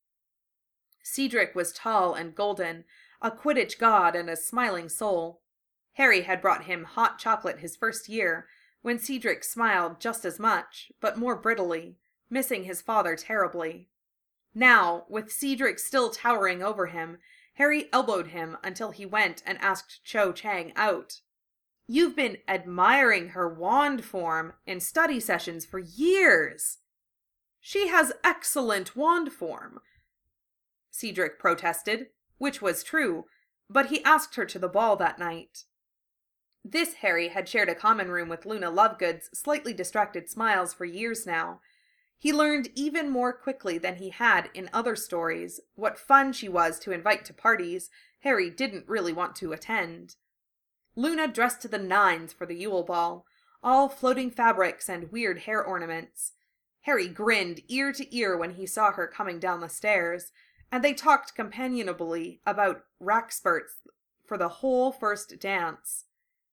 Cedric was tall and golden, a Quidditch god and a smiling soul. Harry had brought him hot chocolate his first year, when Cedric smiled just as much, but more brittly, missing his father terribly. Now, with Cedric still towering over him, Harry elbowed him until he went and asked Cho Chang out. "You've been admiring her wand form in study sessions for years." "She has excellent wand form," Cedric protested, which was true, but he asked her to the ball that night. This Harry had shared a common room with Luna Lovegood's slightly distracted smiles for years now. He learned even more quickly than he had in other stories what fun she was to invite to parties Harry didn't really want to attend. Luna dressed to the nines for the Yule Ball, all floating fabrics and weird hair ornaments. Harry grinned ear to ear when he saw her coming down the stairs, and they talked companionably about Rackspurts for the whole first dance.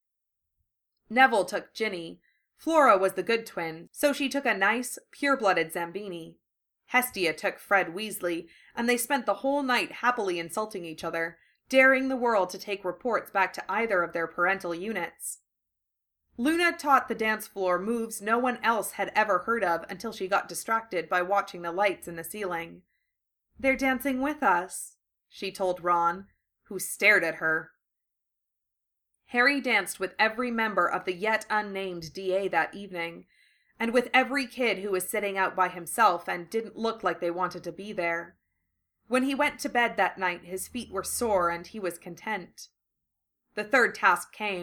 Neville took Ginny. Flora was the good twin, so she took a nice, pure-blooded Zambini. Hestia took Fred Weasley, and they spent the whole night happily insulting each other, daring the world to take reports back to either of their parental units. Luna taught the dance floor moves no one else had ever heard of until she got distracted by watching the lights in the ceiling. "They're dancing with us," she told Ron, who stared at her. Harry danced with every member of the yet unnamed DA that evening, and with every kid who was sitting out by himself and didn't look like they wanted to be there. When he went to bed that night, his feet were sore and he was content. The third task came,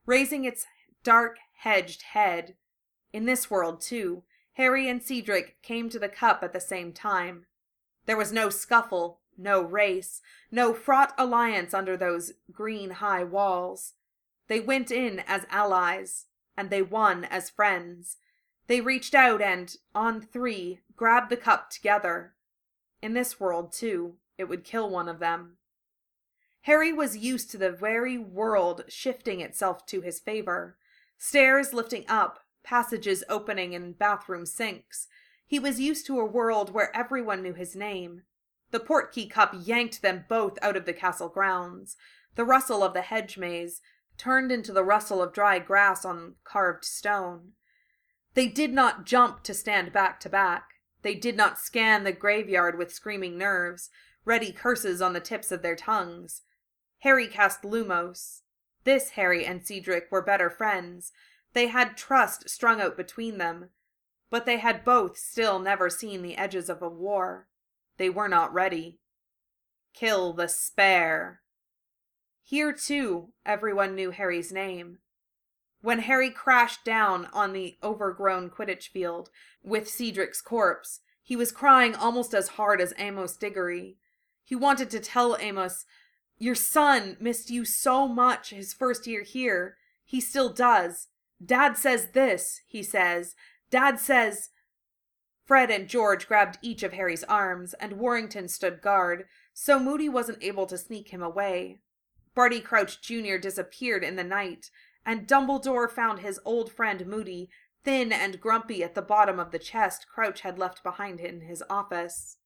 raising its dark, hedged head. In this world, too, Harry and Cedric came to the cup at the same time. There was no scuffle, no race, no fraught alliance under those green high walls. They went in as allies, and they won as friends. They reached out and, on three, grabbed the cup together. In this world, too, it would kill one of them. Harry was used to the very world shifting itself to his favor. Stairs lifting up, passages opening in bathroom sinks. He was used to a world where everyone knew his name. The Portkey Cup yanked them both out of the castle grounds. The rustle of the hedge maze turned into the rustle of dry grass on carved stone. They did not jump to stand back to back. They did not scan the graveyard with screaming nerves, ready curses on the tips of their tongues. Harry cast Lumos. This Harry and Cedric were better friends. They had trust strung out between them. But they had both still never seen the edges of a war. They were not ready. Kill the Spare. Here, too, everyone knew Harry's name. When Harry crashed down on the overgrown Quidditch field with Cedric's corpse, he was crying almost as hard as Amos Diggory. He wanted to tell Amos, "Your son missed you so much his first year here. He still does. Dad says this, he says. Dad says..." Fred and George grabbed each of Harry's arms, and Warrington stood guard, so Moody wasn't able to sneak him away. Barty Crouch Jr. disappeared in the night, and Dumbledore found his old friend Moody, thin and grumpy at the bottom of the chest Crouch had left behind in his office.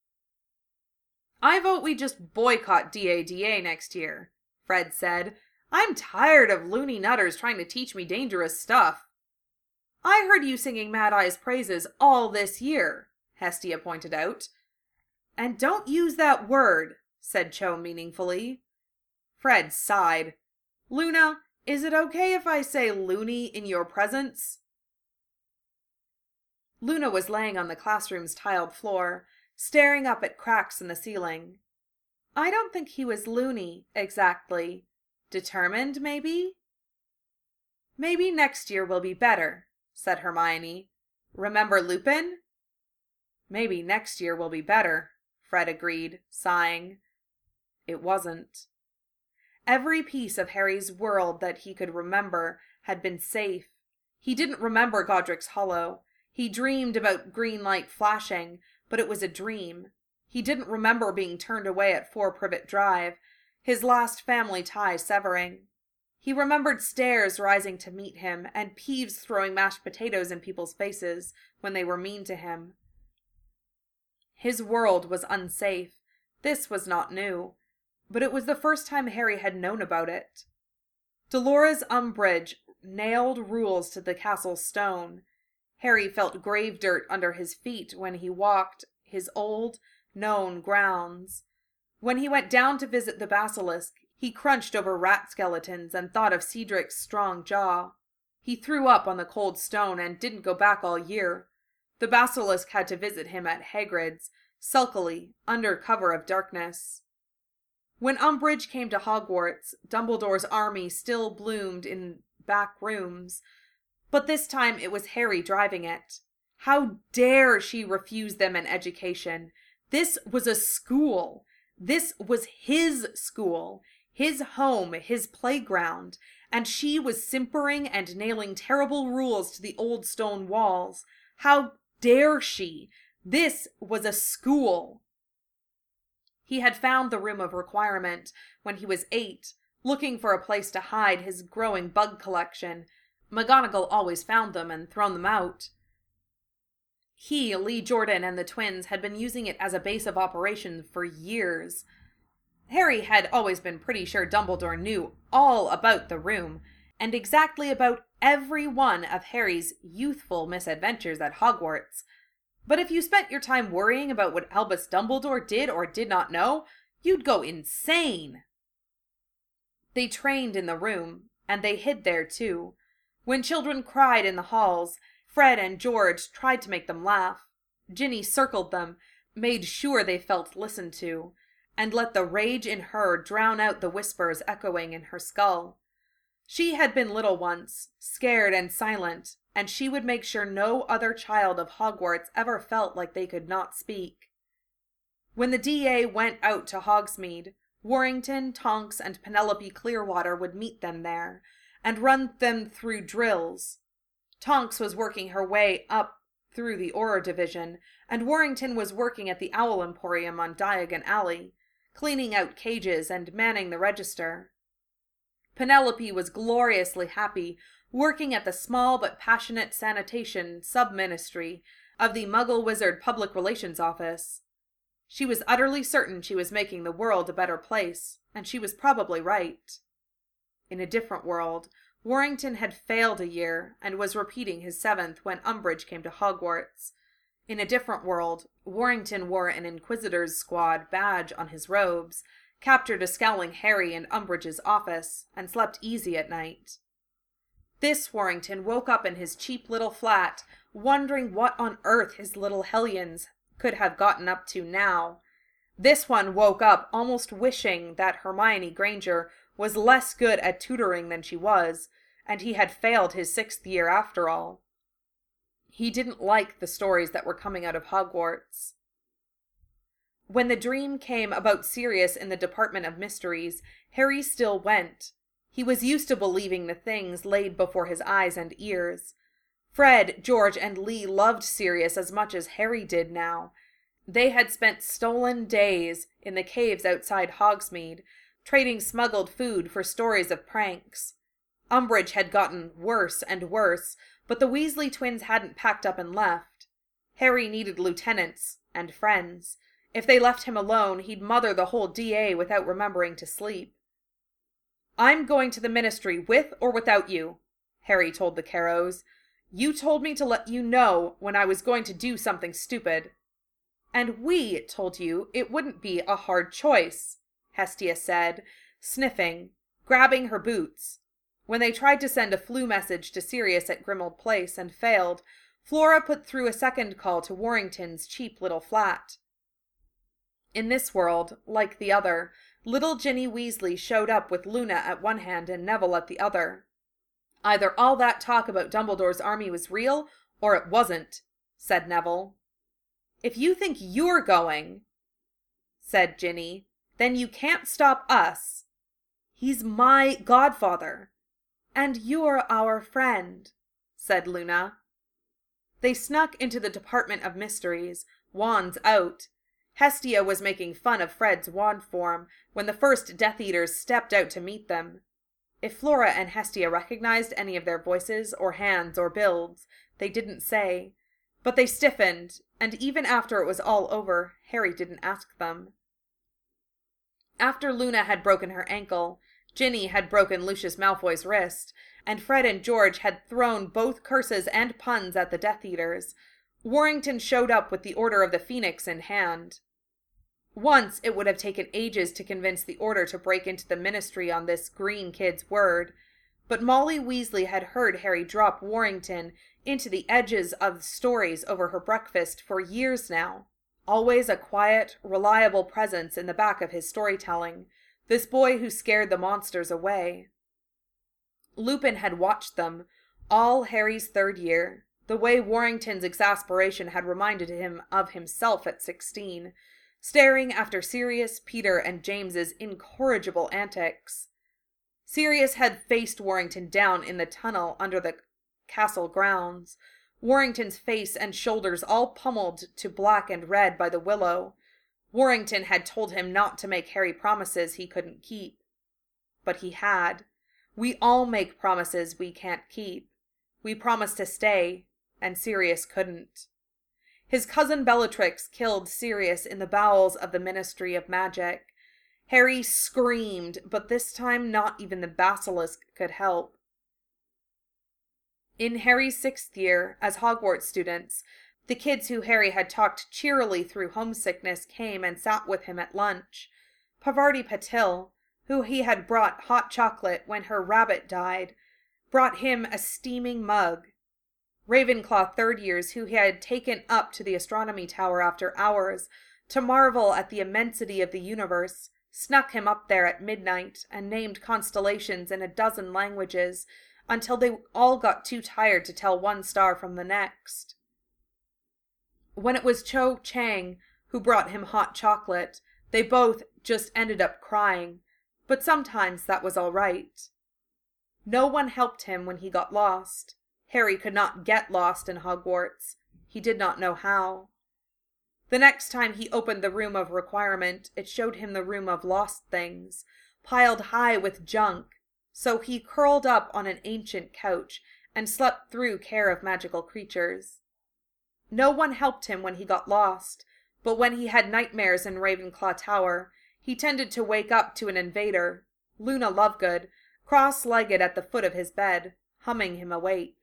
"I vote we just boycott DADA next year," Fred said. "I'm tired of loony nutters trying to teach me dangerous stuff." "I heard you singing Mad Eye's praises all this year," Hestia pointed out. "And don't use that word," said Cho meaningfully. Fred sighed. "Luna, is it okay if I say loony in your presence?" Luna was laying on the classroom's tiled floor, staring up at cracks in the ceiling. "I don't think he was loony, exactly. Determined, maybe?" "Maybe next year will be better," said Hermione. "Remember Lupin?" "Maybe next year will be better," Fred agreed, sighing. It wasn't. Every piece of Harry's world that he could remember had been safe. He didn't remember Godric's Hollow. He dreamed about green light flashing, but it was a dream. He didn't remember being turned away at 4 Privet Drive, his last family tie severing. He remembered stairs rising to meet him, and Peeves throwing mashed potatoes in people's faces when they were mean to him. His world was unsafe. This was not new, but it was the first time Harry had known about it. Dolores Umbridge nailed rules to the castle's stone. Harry felt grave dirt under his feet when he walked his old, known grounds. When he went down to visit the basilisk, he crunched over rat skeletons and thought of Cedric's strong jaw. He threw up on the cold stone and didn't go back all year. The basilisk had to visit him at Hagrid's, sulkily, under cover of darkness. When Umbridge came to Hogwarts, Dumbledore's army still bloomed in back rooms, but this time it was Harry driving it. How dare she refuse them an education? This was a school. This was his school, his home, his playground, and she was simpering and nailing terrible rules to the old stone walls. How dare she? This was a school. He had found the Room of Requirement when he was 8, looking for a place to hide his growing bug collection. McGonagall always found them and thrown them out. He, Lee Jordan, and the twins had been using it as a base of operations for years. Harry had always been pretty sure Dumbledore knew all about the room, and exactly about every one of Harry's youthful misadventures at Hogwarts. But if you spent your time worrying about what Albus Dumbledore did or did not know, you'd go insane. They trained in the room, and they hid there too. When children cried in the halls, Fred and George tried to make them laugh. Ginny circled them, made sure they felt listened to, and let the rage in her drown out the whispers echoing in her skull. She had been little once, scared and silent, and she would make sure no other child of Hogwarts ever felt like they could not speak. When the DA went out to Hogsmeade, Warrington, Tonks, and Penelope Clearwater would meet them there, and run them through drills. Tonks was working her way up through the Auror Division, and Warrington was working at the Owl Emporium on Diagon Alley, cleaning out cages and manning the register. Penelope was gloriously happy, working at the small but passionate sanitation sub-ministry of the Muggle Wizard Public Relations Office. She was utterly certain she was making the world a better place, and she was probably right. In a different world, Warrington had failed a year and was repeating his 7th when Umbridge came to Hogwarts. In a different world, Warrington wore an Inquisitor's Squad badge on his robes, captured a scowling Harry in Umbridge's office, and slept easy at night. This Warrington woke up in his cheap little flat, wondering what on earth his little hellions could have gotten up to now. This one woke up almost wishing that Hermione Granger was less good at tutoring than she was, and he had failed his 6th year after all. He didn't like the stories that were coming out of Hogwarts. When the dream came about Sirius in the Department of Mysteries, Harry still went. He was used to believing the things laid before his eyes and ears. Fred, George, and Lee loved Sirius as much as Harry did now. They had spent stolen days in the caves outside Hogsmeade, trading smuggled food for stories of pranks. Umbridge had gotten worse and worse, but the Weasley twins hadn't packed up and left. Harry needed lieutenants and friends. If they left him alone, he'd mother the whole DA without remembering to sleep. "I'm going to the Ministry with or without you," Harry told the Carrows. "You told me to let you know when I was going to do something stupid." "And we told you it wouldn't be a hard choice," Hestia said, sniffing, grabbing her boots. When they tried to send a flu message to Sirius at Grimmauld Place and failed, Flora put through a second call to Warrington's cheap little flat. In this world, like the other, little Ginny Weasley showed up with Luna at one hand and Neville at the other. "Either all that talk about Dumbledore's army was real, or it wasn't," said Neville. "If you think you're going," said Ginny, "then you can't stop us." "He's my godfather." "And you're our friend," said Luna. They snuck into the Department of Mysteries, wands out. Hestia was making fun of Fred's wand form when the first Death Eaters stepped out to meet them. If Flora and Hestia recognized any of their voices or hands or builds, they didn't say. But they stiffened, and even after it was all over, Harry didn't ask them. After Luna had broken her ankle, Ginny had broken Lucius Malfoy's wrist, and Fred and George had thrown both curses and puns at the Death Eaters, Warrington showed up with the Order of the Phoenix in hand. Once it would have taken ages to convince the Order to break into the Ministry on this green kid's word, but Molly Weasley had heard Harry drop Warrington into the edges of stories over her breakfast for years now. Always a quiet, reliable presence in the back of his storytelling, this boy who scared the monsters away. Lupin had watched them, all Harry's 3rd year, the way Warrington's exasperation had reminded him of himself at 16, staring after Sirius, Peter, and James's incorrigible antics. Sirius had faced Warrington down in the tunnel under the castle grounds, Warrington's face and shoulders all pummeled to black and red by the willow. Warrington had told him not to make Harry promises he couldn't keep. But he had. We all make promises we can't keep. We promised to stay, and Sirius couldn't. His cousin Bellatrix killed Sirius in the bowels of the Ministry of Magic. Harry screamed, but this time not even the basilisk could help. In Harry's 6th year, as Hogwarts students, the kids who Harry had talked cheerily through homesickness came and sat with him at lunch. Parvati Patil, who he had brought hot chocolate when her rabbit died, brought him a steaming mug. Ravenclaw 3rd years, who he had taken up to the astronomy tower after hours to marvel at the immensity of the universe, snuck him up there at midnight, and named constellations in a dozen languages, until they all got too tired to tell one star from the next. When it was Cho Chang who brought him hot chocolate, they both just ended up crying, but sometimes that was all right. No one helped him when he got lost. Harry could not get lost in Hogwarts. He did not know how. The next time he opened the room of requirement, it showed him the room of lost things, piled high with junk, so he curled up on an ancient couch and slept through care of magical creatures. No one helped him when he got lost, but when he had nightmares in Ravenclaw Tower, he tended to wake up to an invader, Luna Lovegood, cross-legged at the foot of his bed, humming him awake.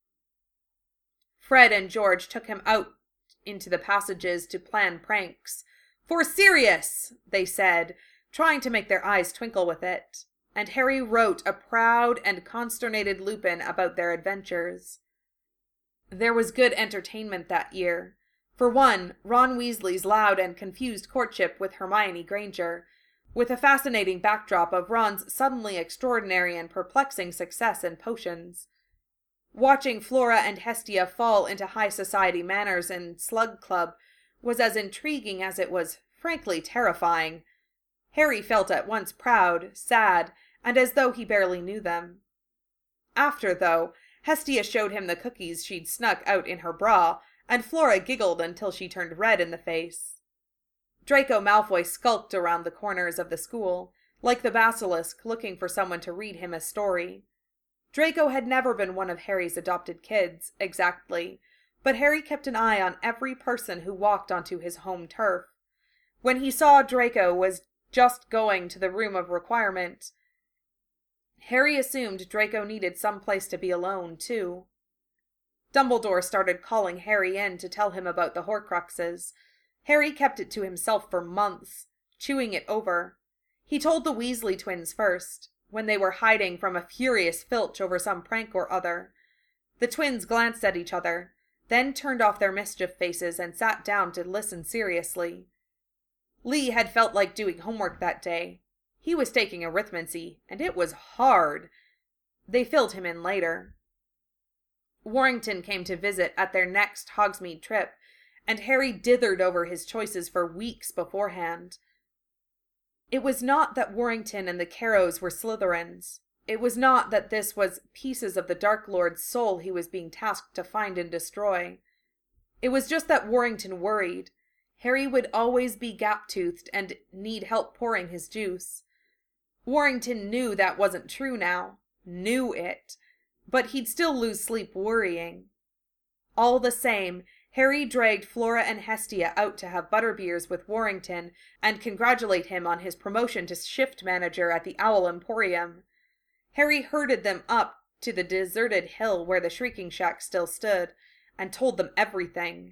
Fred and George took him out into the passages to plan pranks. "For Sirius," they said, trying to make their eyes twinkle with it, and Harry wrote a proud and consternated Lupin about their adventures. There was good entertainment that year. For one, Ron Weasley's loud and confused courtship with Hermione Granger, with a fascinating backdrop of Ron's suddenly extraordinary and perplexing success in potions. Watching Flora and Hestia fall into high society manners in Slug Club was as intriguing as it was frankly terrifying. Harry felt at once proud, sad, and as though he barely knew them. After, though, Hestia showed him the cookies she'd snuck out in her bra, and Flora giggled until she turned red in the face. Draco Malfoy skulked around the corners of the school, like the basilisk looking for someone to read him a story. Draco had never been one of Harry's adopted kids, exactly, but Harry kept an eye on every person who walked onto his home turf. When he saw Draco was just going to the room of requirement, Harry assumed Draco needed some place to be alone, too. Dumbledore started calling Harry in to tell him about the Horcruxes. Harry kept it to himself for months, chewing it over. He told the Weasley twins first, when they were hiding from a furious Filch over some prank or other. The twins glanced at each other, then turned off their mischief faces and sat down to listen seriously. Lee had felt like doing homework that day. He was taking arithmancy, and it was hard. They filled him in later. Warrington came to visit at their next Hogsmeade trip, and Harry dithered over his choices for weeks beforehand. It was not that Warrington and the Carrows were Slytherins. It was not that this was pieces of the Dark Lord's soul he was being tasked to find and destroy. It was just that Warrington worried. Harry would always be gap-toothed and need help pouring his juice. Warrington knew that wasn't true now. Knew it. But he'd still lose sleep worrying. All the same, Harry dragged Flora and Hestia out to have butterbeers with Warrington and congratulate him on his promotion to shift manager at the Owl Emporium. Harry herded them up to the deserted hill where the Shrieking Shack still stood, and told them everything.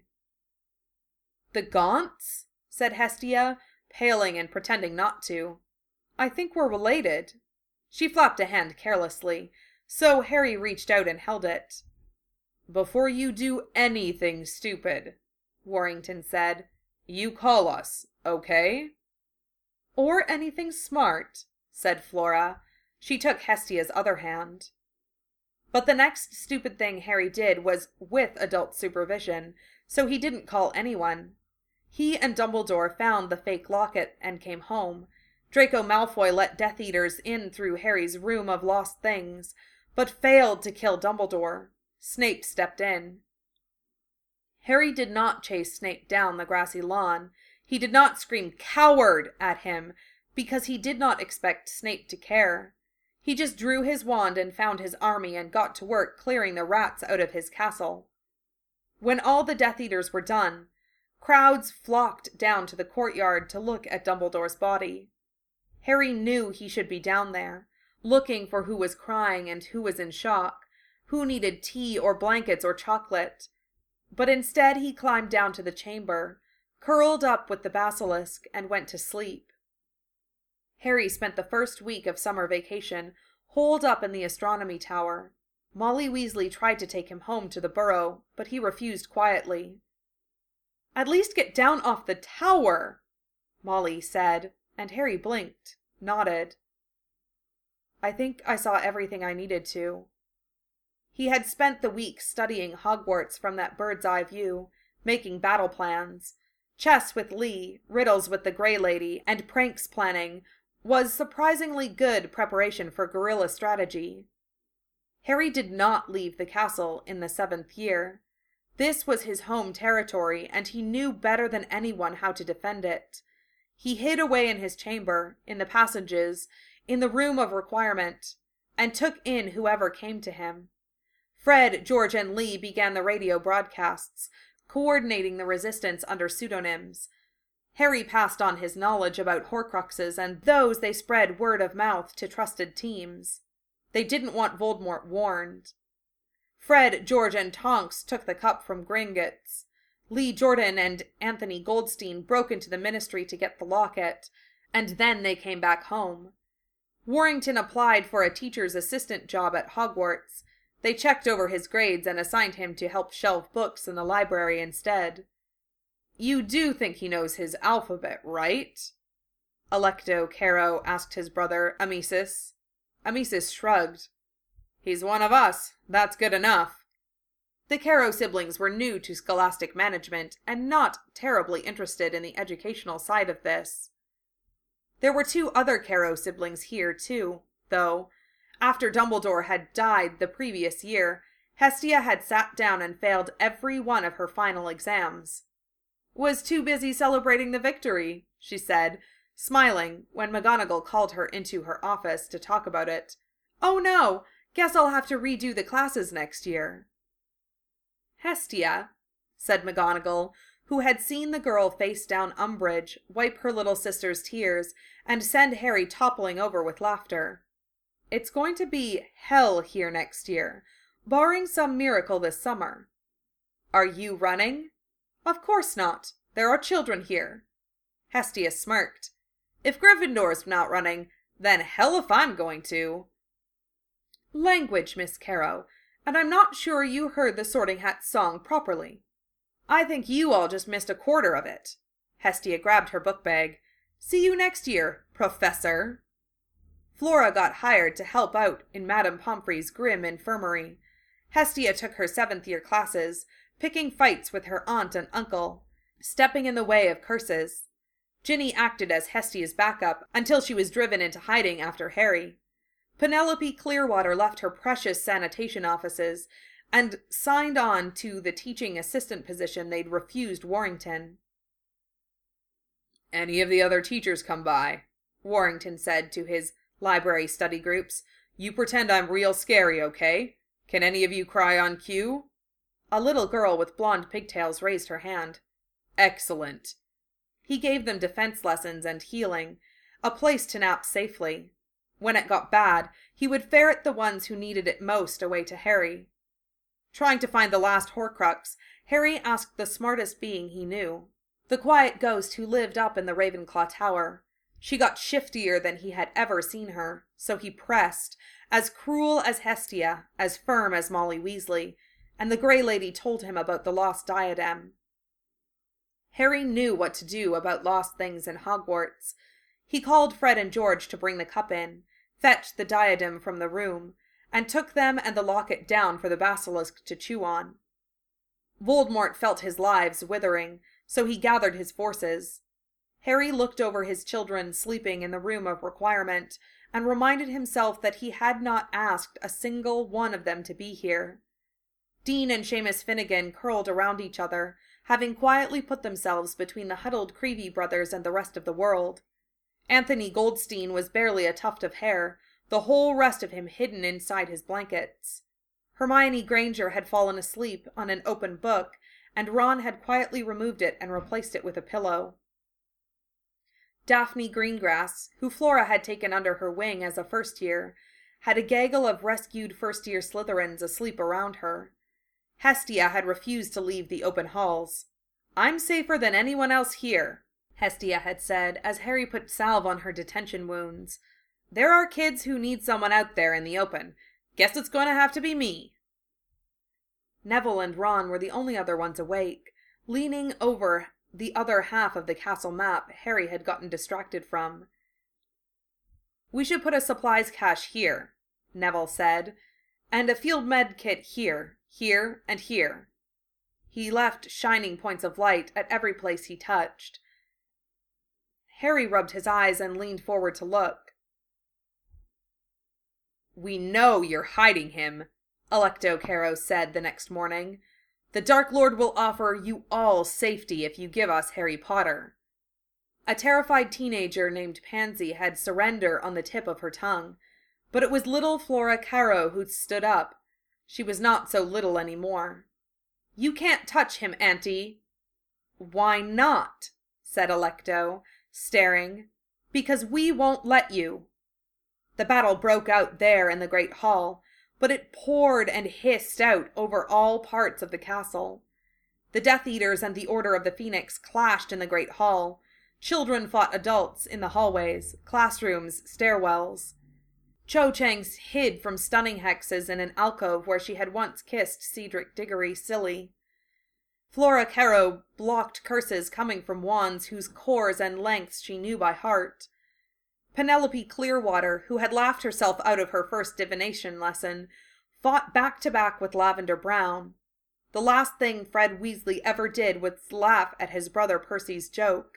"The Gaunts?" said Hestia, paling and pretending not to. "I think we're related." She flapped a hand carelessly, so Harry reached out and held it. "Before you do anything stupid," Warrington said, "you call us, okay?" "Or anything smart," said Flora. She took Hestia's other hand. But the next stupid thing Harry did was with adult supervision, so he didn't call anyone. He and Dumbledore found the fake locket and came home. Draco Malfoy let Death Eaters in through Harry's room of lost things, but failed to kill Dumbledore. Snape stepped in. Harry did not chase Snape down the grassy lawn. He did not scream "Coward!" at him, because he did not expect Snape to care. He just drew his wand and found his army and got to work clearing the rats out of his castle. When all the Death Eaters were done, crowds flocked down to the courtyard to look at Dumbledore's body. Harry knew he should be down there, looking for who was crying and who was in shock, who needed tea or blankets or chocolate. But instead he climbed down to the chamber, curled up with the basilisk, and went to sleep. Harry spent the first week of summer vacation holed up in the astronomy tower. Molly Weasley tried to take him home to the Burrow, but he refused quietly. "At least get down off the tower," Molly said, and Harry blinked, nodded. I think I saw everything I needed to. He had spent the week studying Hogwarts from that bird's eye view, making battle plans. Chess with Lee, riddles with the Grey Lady, and pranks planning was surprisingly good preparation for guerrilla strategy. Harry did not leave the castle in the 7th year. This was his home territory, and he knew better than anyone how to defend it. He hid away in his chamber, in the passages, in the room of requirement, and took in whoever came to him. Fred, George, and Lee began the radio broadcasts, coordinating the resistance under pseudonyms. Harry passed on his knowledge about Horcruxes, and those they spread word of mouth to trusted teams. They didn't want Voldemort warned. Fred, George, and Tonks took the cup from Gringotts. Lee Jordan and Anthony Goldstein broke into the ministry to get the locket, and then they came back home. Warrington applied for a teacher's assistant job at Hogwarts. They checked over his grades and assigned him to help shelve books in the library instead. You do think he knows his alphabet, right? Alecto Carrow asked his brother, Amicis. Amicis shrugged. He's one of us. That's good enough. The Carrow siblings were new to scholastic management and not terribly interested in the educational side of this. There were 2 other Carrow siblings here, too, though. After Dumbledore had died the previous year, Hestia had sat down and failed every one of her final exams. Was too busy celebrating the victory, she said, smiling when McGonagall called her into her office to talk about it. Oh no, guess I'll have to redo the classes next year. Hestia, said McGonagall, who had seen the girl face down Umbridge, wipe her little sister's tears, and send Harry toppling over with laughter. It's going to be hell here next year, barring some miracle this summer. Are you running? Of course not. There are children here. Hestia smirked. If Gryffindor's not running, then hell if I'm going to. Language, Miss Carrow, and I'm not sure you heard the Sorting Hat song properly. I think you all just missed a quarter of it. Hestia grabbed her book bag. See you next year, Professor. Flora got hired to help out in Madame Pomfrey's grim infirmary. Hestia took her 7th-year classes, picking fights with her aunt and uncle, stepping in the way of curses. Ginny acted as Hestia's backup until she was driven into hiding after Harry. Penelope Clearwater left her precious sanitation offices and signed on to the teaching assistant position they'd refused Warrington. Any of the other teachers come by, Warrington said to his library study groups. You pretend I'm real scary, okay? Can any of you cry on cue? A little girl with blonde pigtails raised her hand. Excellent. He gave them defense lessons and healing, a place to nap safely. When it got bad, he would ferret the ones who needed it most away to Harry. Trying to find the last Horcrux, Harry asked the smartest being he knew, the quiet ghost who lived up in the Ravenclaw Tower. She got shiftier than he had ever seen her, so he pressed, as cruel as Hestia, as firm as Molly Weasley, and the Grey Lady told him about the lost diadem. Harry knew what to do about lost things in Hogwarts. He called Fred and George to bring the cup in, fetched the diadem from the room, and took them and the locket down for the basilisk to chew on. Voldemort felt his lives withering, so he gathered his forces. Harry looked over his children sleeping in the room of requirement, and reminded himself that he had not asked a single one of them to be here. Dean and Seamus Finnegan curled around each other, having quietly put themselves between the huddled Creevey brothers and the rest of the world. Anthony Goldstein was barely a tuft of hair, the whole rest of him hidden inside his blankets. Hermione Granger had fallen asleep on an open book, and Ron had quietly removed it and replaced it with a pillow. Daphne Greengrass, who Flora had taken under her wing as a first-year, had a gaggle of rescued first-year Slytherins asleep around her. Hestia had refused to leave the open halls. I'm safer than anyone else here, Hestia had said as Harry put salve on her detention wounds. There are kids who need someone out there in the open. Guess it's going to have to be me. Neville and Ron were the only other ones awake, leaning over the other half of the castle map Harry had gotten distracted from. "We should put a supplies cache here," Neville said, "and a field med kit here, here, and here." He left shining points of light at every place he touched. Harry rubbed his eyes and leaned forward to look. "We know you're hiding him," Alecto Carrow said the next morning. "The Dark Lord will offer you all safety if you give us Harry Potter." A terrified teenager named Pansy had surrender on the tip of her tongue, but it was little Flora Carrow who stood up. She was not so little anymore. "You can't touch him, Auntie." "Why not?" said Alecto, staring. "Because we won't let you." The battle broke out there in the great hall, but it poured and hissed out over all parts of the castle. The Death Eaters and the Order of the Phoenix clashed in the great hall. Children fought adults in the hallways, classrooms, stairwells. Cho Chang hid from stunning hexes in an alcove where she had once kissed Cedric Diggory silly. Flora Carrow blocked curses coming from wands whose cores and lengths she knew by heart. Penelope Clearwater, who had laughed herself out of her first divination lesson, fought back-to-back with Lavender Brown. The last thing Fred Weasley ever did was laugh at his brother Percy's joke.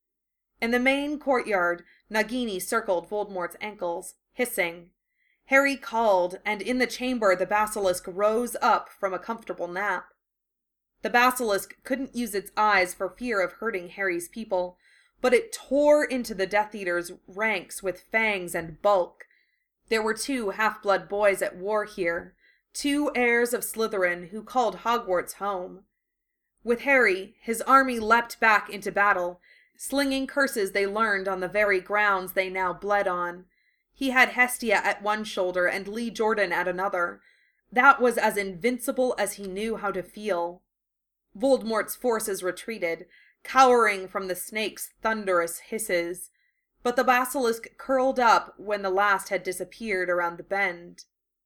In the main courtyard, Nagini circled Voldemort's ankles, hissing. Harry called, and in the chamber the basilisk rose up from a comfortable nap. The basilisk couldn't use its eyes for fear of hurting Harry's people, but it tore into the Death Eaters' ranks with fangs and bulk. There were 2 half-blood boys at war here, 2 heirs of Slytherin who called Hogwarts home. With Harry, his army leapt back into battle, slinging curses they learned on the very grounds they now bled on. He had Hestia at one shoulder and Lee Jordan at another. That was as invincible as he knew how to feel. Voldemort's forces retreated, cowering from the snake's thunderous hisses, but the basilisk curled up when the last had disappeared around the bend.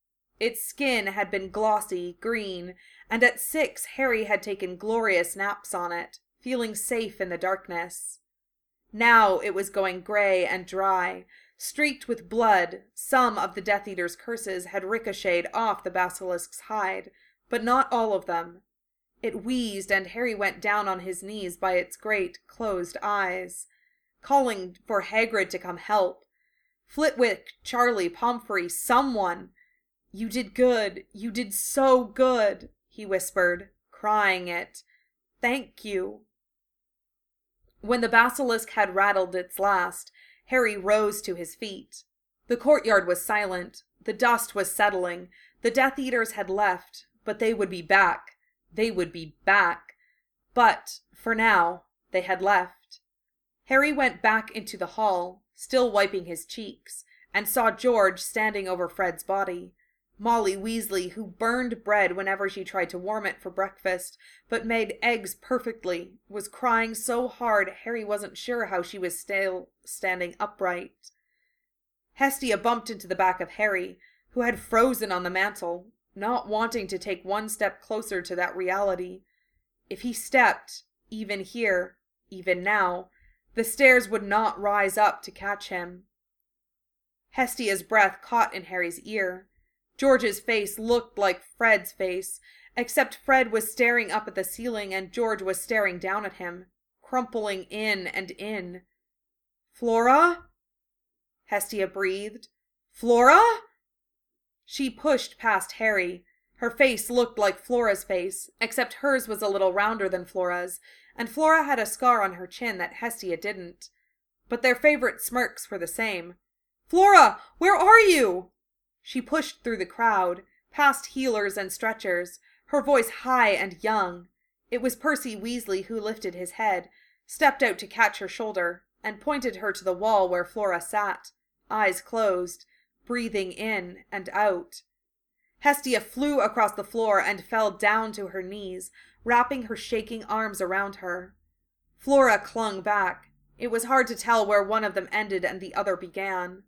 Its skin had been glossy, green, and at 6 Harry had taken glorious naps on it, feeling safe in the darkness. Now it was going gray and dry, streaked with blood. Some of the Death Eater's curses had ricocheted off the basilisk's hide, but not all of them. It wheezed, and Harry went down on his knees by its great, closed eyes, calling for Hagrid to come help. Flitwick, Charlie, Pomfrey, someone! "You did good. You did so good," he whispered, crying it. "Thank you." When the basilisk had rattled its last, Harry rose to his feet. The courtyard was silent. The dust was settling. The Death Eaters had left, but they would be back. They would be back. But, for now, they had left. Harry went back into the hall, still wiping his cheeks, and saw George standing over Fred's body. Molly Weasley, who burned bread whenever she tried to warm it for breakfast, but made eggs perfectly, was crying so hard Harry wasn't sure how she was still standing upright. Hestia bumped into the back of Harry, who had frozen on the mantel, not wanting to take one step closer to that reality. If he stepped, even here, even now, the stairs would not rise up to catch him. Hestia's breath caught in Harry's ear. George's face looked like Fred's face, except Fred was staring up at the ceiling and George was staring down at him, crumpling in and in. "Flora?" Hestia breathed. "Flora?" She pushed past Harry. Her face looked like Flora's face, except hers was a little rounder than Flora's, and Flora had a scar on her chin that Hestia didn't. But their favorite smirks were the same. "Flora, where are you?" She pushed through the crowd, past healers and stretchers, her voice high and young. It was Percy Weasley who lifted his head, stepped out to catch her shoulder, and pointed her to the wall where Flora sat, eyes closed, breathing in and out. Hestia flew across the floor and fell down to her knees, wrapping her shaking arms around her. Flora clung back. It was hard to tell where one of them ended and the other began.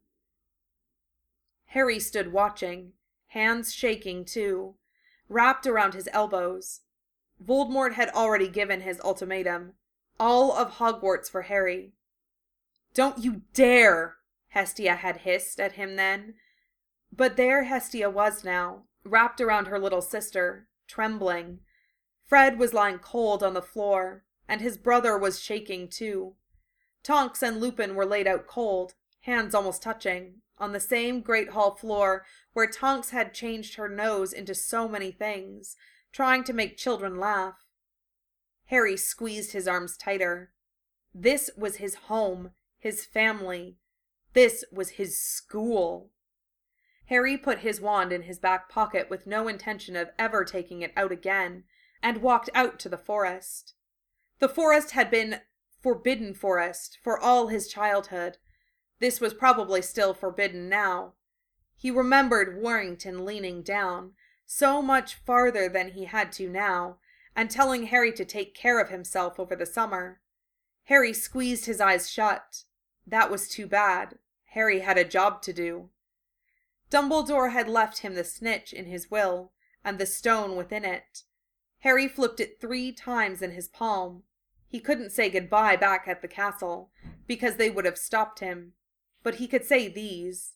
Harry stood watching, hands shaking too, wrapped around his elbows. Voldemort had already given his ultimatum. All of Hogwarts for Harry. "Don't you dare!" Hestia had hissed at him then. But there Hestia was now, wrapped around her little sister, trembling. Fred was lying cold on the floor, and his brother was shaking too. Tonks and Lupin were laid out cold, hands almost touching, on the same great hall floor where Tonks had changed her nose into so many things, trying to make children laugh. Harry squeezed his arms tighter. This was his home, his family. This was his school. Harry put his wand in his back pocket with no intention of ever taking it out again, and walked out to the forest. The forest had been Forbidden Forest for all his childhood. This was probably still forbidden now. He remembered Warrington leaning down, so much farther than he had to now, and telling Harry to take care of himself over the summer. Harry squeezed his eyes shut. That was too bad. Harry had a job to do. Dumbledore had left him the snitch in his will, and the stone within it. Harry flipped it 3 times in his palm. He couldn't say goodbye back at the castle, because they would have stopped him. But he could say these.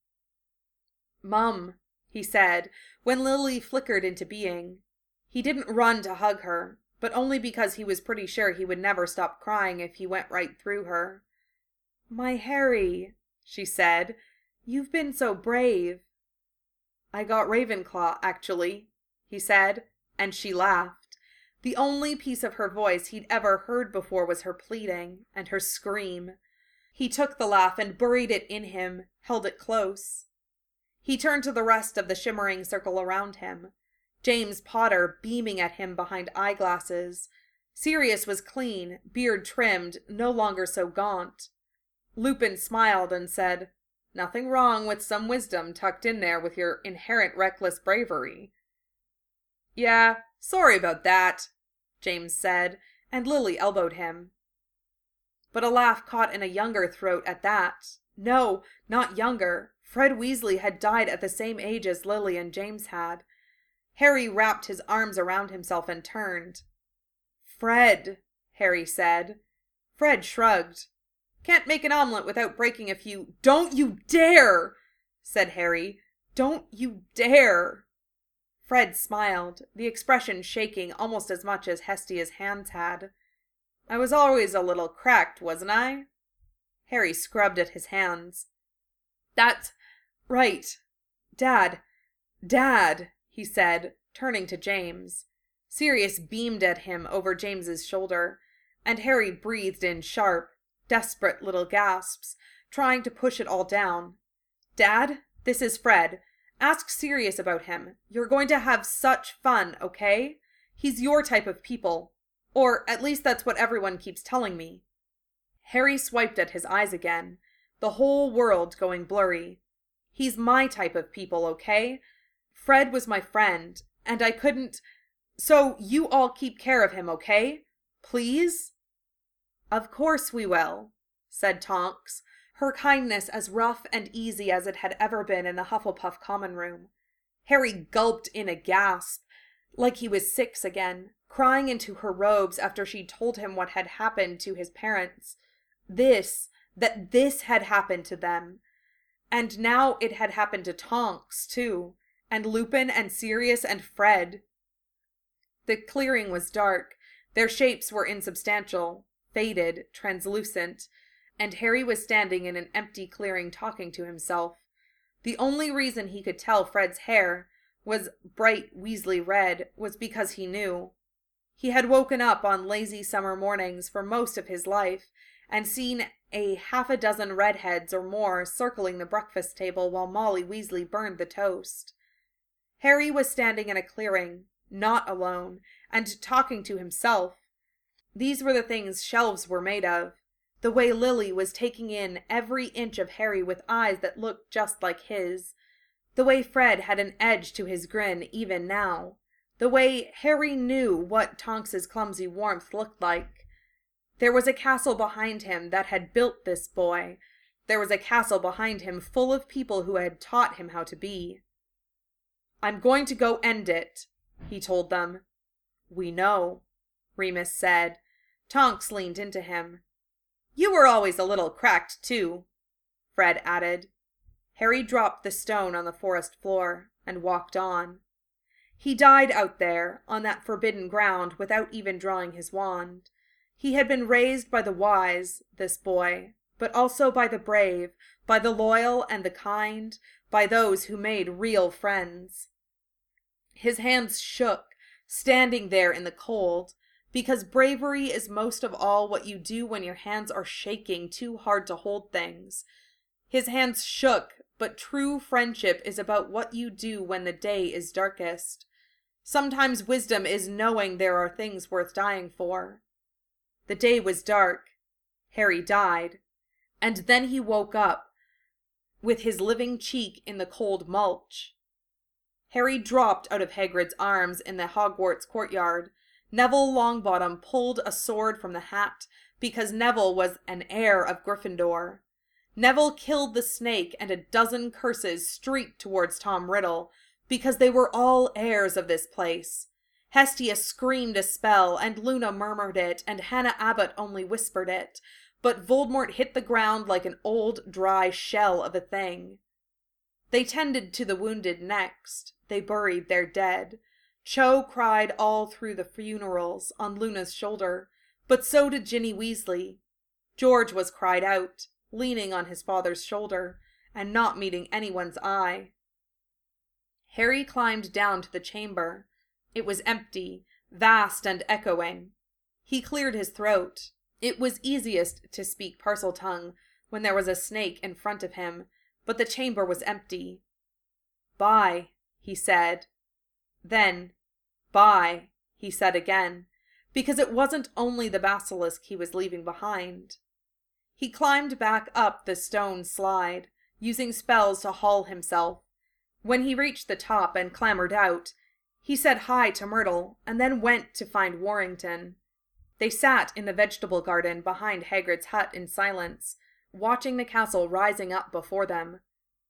"Mum," he said, when Lily flickered into being. He didn't run to hug her, but only because he was pretty sure he would never stop crying if he went right through her. "My Harry," she said, "you've been so brave." "I got Ravenclaw, actually," he said, and she laughed. The only piece of her voice he'd ever heard before was her pleading and her scream. He took the laugh and buried it in him, held it close. He turned to the rest of the shimmering circle around him. James Potter beaming at him behind eyeglasses. Sirius was clean, beard trimmed, no longer so gaunt. Lupin smiled and said, "Nothing wrong with some wisdom tucked in there with your inherent reckless bravery." "Yeah, sorry about that," James said, and Lily elbowed him. But a laugh caught in a younger throat at that. No, not younger. Fred Weasley had died at the same age as Lily and James had. Harry wrapped his arms around himself and turned. "Fred," Harry said. Fred shrugged. "Can't make an omelet without breaking a few—" "Don't you dare!" said Harry. "Don't you dare!" Fred smiled, the expression shaking almost as much as Hestia's hands had. "I was always a little cracked, wasn't I?" Harry scrubbed at his hands. "That's right. Dad, he said, turning to James. Sirius beamed at him over James's shoulder, and Harry breathed in sharp, desperate little gasps, trying to push it all down. "Dad, this is Fred. Ask Sirius about him. You're going to have such fun, okay? He's your type of people. Or at least that's what everyone keeps telling me." Harry swiped at his eyes again, the whole world going blurry. "He's my type of people, okay? Fred was my friend, and I couldn't... So you all keep care of him, okay? Please?" "Of course we will," said Tonks, her kindness as rough and easy as it had ever been in the Hufflepuff common room. Harry gulped in a gasp, like he was 6 again, crying into her robes after she'd told him what had happened to his parents. That this had happened to them. And now it had happened to Tonks, too, and Lupin and Sirius and Fred. The clearing was dark. Their shapes were insubstantial, faded, translucent, and Harry was standing in an empty clearing talking to himself. The only reason he could tell Fred's hair was bright Weasley red was because he knew. He had woken up on lazy summer mornings for most of his life and seen a 6 redheads or more circling the breakfast table while Molly Weasley burned the toast. Harry was standing in a clearing, not alone, and talking to himself. These were the things shelves were made of. The way Lily was taking in every inch of Harry with eyes that looked just like his. The way Fred had an edge to his grin even now. The way Harry knew what Tonks's clumsy warmth looked like. There was a castle behind him that had built this boy. There was a castle behind him full of people who had taught him how to be. "I'm going to go end it," he told them. "We know," Remus said. Tonks leaned into him. "You were always a little cracked, too," Fred added. Harry dropped the stone on the forest floor and walked on. He died out there, on that forbidden ground, without even drawing his wand. He had been raised by the wise, this boy, but also by the brave, by the loyal and the kind, by those who made real friends. His hands shook, standing there in the cold, because bravery is most of all what you do when your hands are shaking too hard to hold things. His hands shook, but true friendship is about what you do when the day is darkest. Sometimes wisdom is knowing there are things worth dying for. The day was dark. Harry died. And then he woke up, with his living cheek in the cold mulch. Harry dropped out of Hagrid's arms in the Hogwarts courtyard. Neville Longbottom pulled a sword from the hat, because Neville was an heir of Gryffindor. Neville killed the snake, and a dozen curses streaked towards Tom Riddle, because they were all heirs of this place. Hestia screamed a spell, and Luna murmured it, and Hannah Abbott only whispered it, but Voldemort hit the ground like an old, dry shell of a thing. They tended to the wounded next. They buried their dead. Cho cried all through the funerals on Luna's shoulder, but so did Ginny Weasley. George was cried out, leaning on his father's shoulder, and not meeting anyone's eye. Harry climbed down to the chamber. It was empty, vast and echoing. He cleared his throat. It was easiest to speak Parseltongue when there was a snake in front of him, but the chamber was empty. "Bye," he said. Then, "Bye," he said again, because it wasn't only the basilisk he was leaving behind. He climbed back up the stone slide, using spells to haul himself. When he reached the top and clambered out, he said hi to Myrtle, and then went to find Warrington. They sat in the vegetable garden behind Hagrid's hut in silence, watching the castle rising up before them.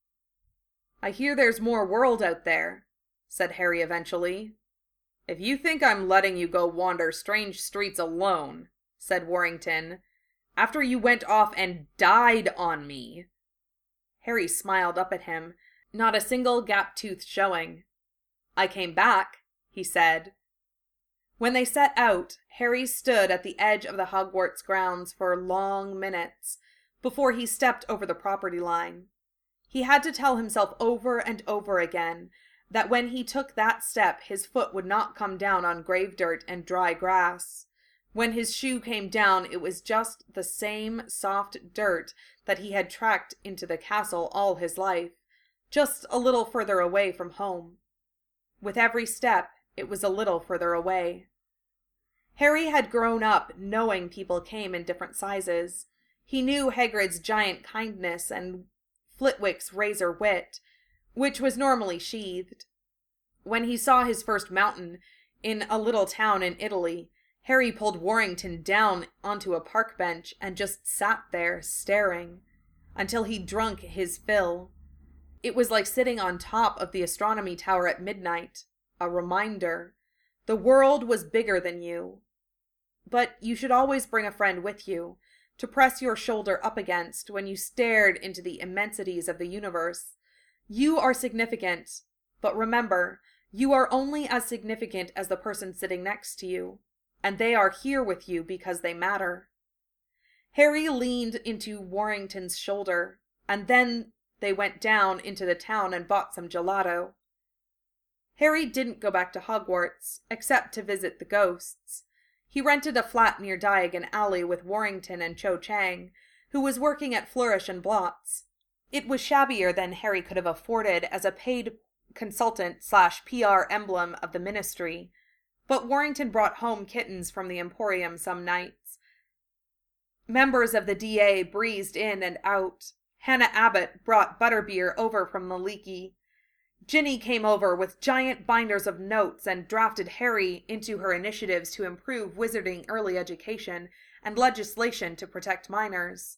"I hear there's more world out there," said Harry eventually. "If you think I'm letting you go wander strange streets alone," said Warrington, "after you went off and died on me." Harry smiled up at him, not a single gap tooth showing. "I came back," he said. When they set out, Harry stood at the edge of the Hogwarts grounds for long minutes before he stepped over the property line. He had to tell himself over and over again that when he took that step his foot would not come down on grave dirt and dry grass. When his shoe came down, it was just the same soft dirt that he had tracked into the castle all his life, just a little further away from home. With every step, it was a little further away. Harry had grown up knowing people came in different sizes. He knew Hagrid's giant kindness and Flitwick's razor wit, which was normally sheathed. When he saw his first mountain in a little town in Italy, Harry pulled Warrington down onto a park bench and just sat there, staring, until he'd drunk his fill. It was like sitting on top of the astronomy tower at midnight, a reminder. The world was bigger than you. But you should always bring a friend with you, to press your shoulder up against when you stared into the immensities of the universe. You are significant, but remember, you are only as significant as the person sitting next to you, and they are here with you because they matter. Harry leaned into Warrington's shoulder, and then they went down into the town and bought some gelato. Harry didn't go back to Hogwarts, except to visit the ghosts. He rented a flat near Diagon Alley with Warrington and Cho Chang, who was working at Flourish and Blots. It was shabbier than Harry could have afforded as a paid consultant/PR emblem of the ministry, but Warrington brought home kittens from the Emporium some nights. Members of the DA breezed in and out. Hannah Abbott brought butterbeer over from Maliki. Ginny came over with giant binders of notes and drafted Harry into her initiatives to improve wizarding early education and legislation to protect minors.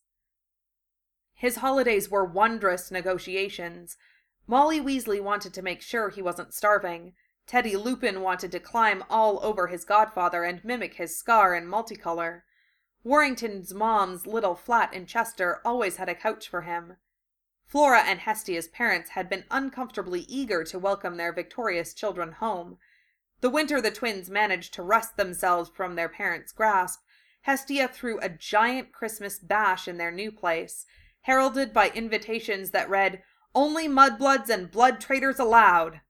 His holidays were wondrous negotiations. Molly Weasley wanted to make sure he wasn't starving. Teddy Lupin wanted to climb all over his godfather and mimic his scar in multicolor. Warrington's mom's little flat in Chester always had a couch for him. Flora and Hestia's parents had been uncomfortably eager to welcome their victorious children home. The winter the twins managed to wrest themselves from their parents' grasp, Hestia threw a giant Christmas bash in their new place, heralded by invitations that read, "Only mudbloods and blood traitors allowed."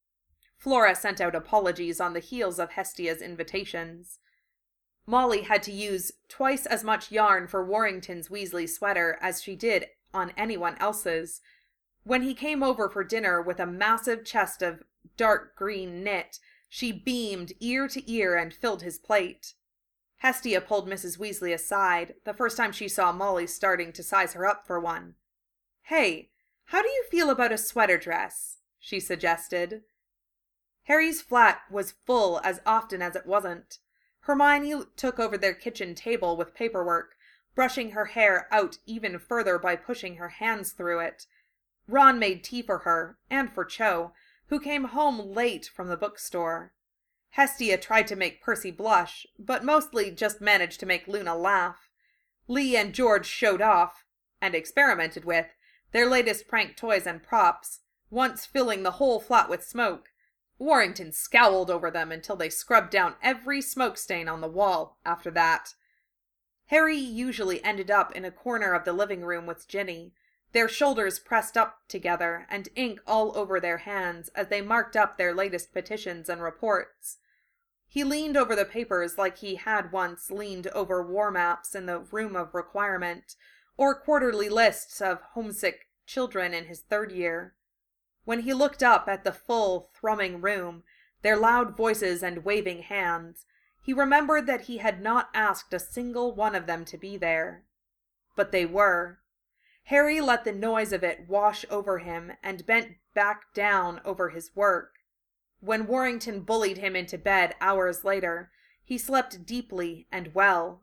Flora sent out apologies on the heels of Hestia's invitations. Molly had to use twice as much yarn for Warrington's Weasley sweater as she did on anyone else's. When he came over for dinner with a massive chest of dark green knit, she beamed ear to ear and filled his plate. Hestia pulled Mrs. Weasley aside, the first time she saw Molly starting to size her up for one. "Hey, how do you feel about a sweater dress?" she suggested. Harry's flat was full as often as it wasn't. Hermione took over their kitchen table with paperwork, brushing her hair out even further by pushing her hands through it. Ron made tea for her, and for Cho, who came home late from the bookstore. Hestia tried to make Percy blush, but mostly just managed to make Luna laugh. Lee and George showed off, and experimented with, their latest prank toys and props, once filling the whole flat with smoke. Warrington scowled over them until they scrubbed down every smoke stain on the wall after that. Harry usually ended up in a corner of the living room with Ginny, their shoulders pressed up together and ink all over their hands as they marked up their latest petitions and reports. He leaned over the papers like he had once leaned over war maps in the Room of Requirement, or quarterly lists of homesick children in his third year. When he looked up at the full, thrumming room, their loud voices and waving hands, he remembered that he had not asked a single one of them to be there. But they were. Harry let the noise of it wash over him and bent back down over his work. When Warrington bullied him into bed hours later, he slept deeply and well.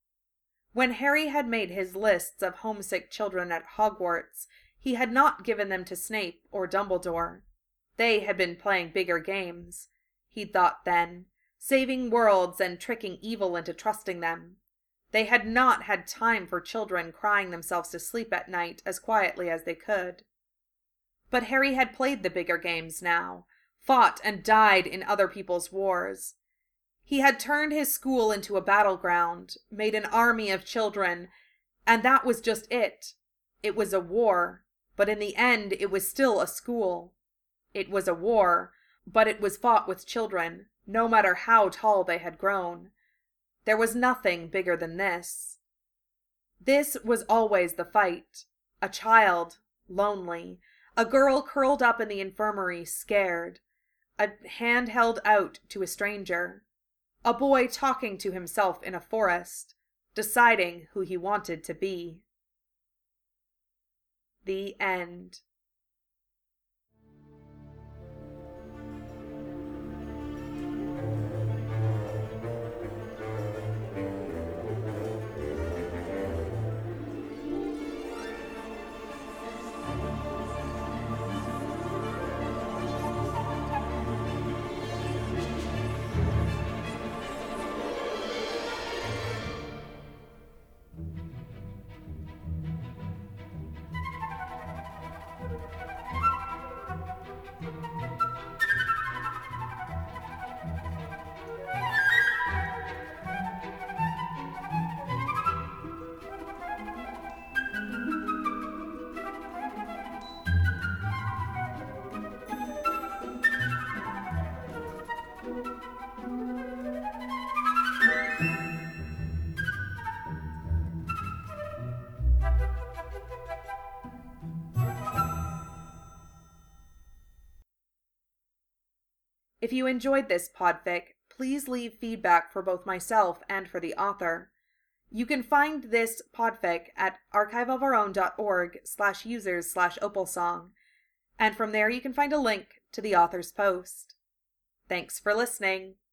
When Harry had made his lists of homesick children at Hogwarts, he had not given them to Snape or Dumbledore. They had been playing bigger games, he'd thought then, saving worlds and tricking evil into trusting them. They had not had time for children crying themselves to sleep at night as quietly as they could. But Harry had played the bigger games now, fought and died in other people's wars. He had turned his school into a battleground, made an army of children, and that was just it. It was a war, but in the end it was still a school. It was a war, but it was fought with children, no matter how tall they had grown. There was nothing bigger than this. This was always the fight. A child, lonely. A girl curled up in the infirmary, scared. A hand held out to a stranger. A boy talking to himself in a forest, deciding who he wanted to be. The end. If you enjoyed this podfic, please leave feedback for both myself and for the author. You can find this podfic at archiveofourown.org/users/opalsong, and from there you can find a link to the author's post. Thanks for listening.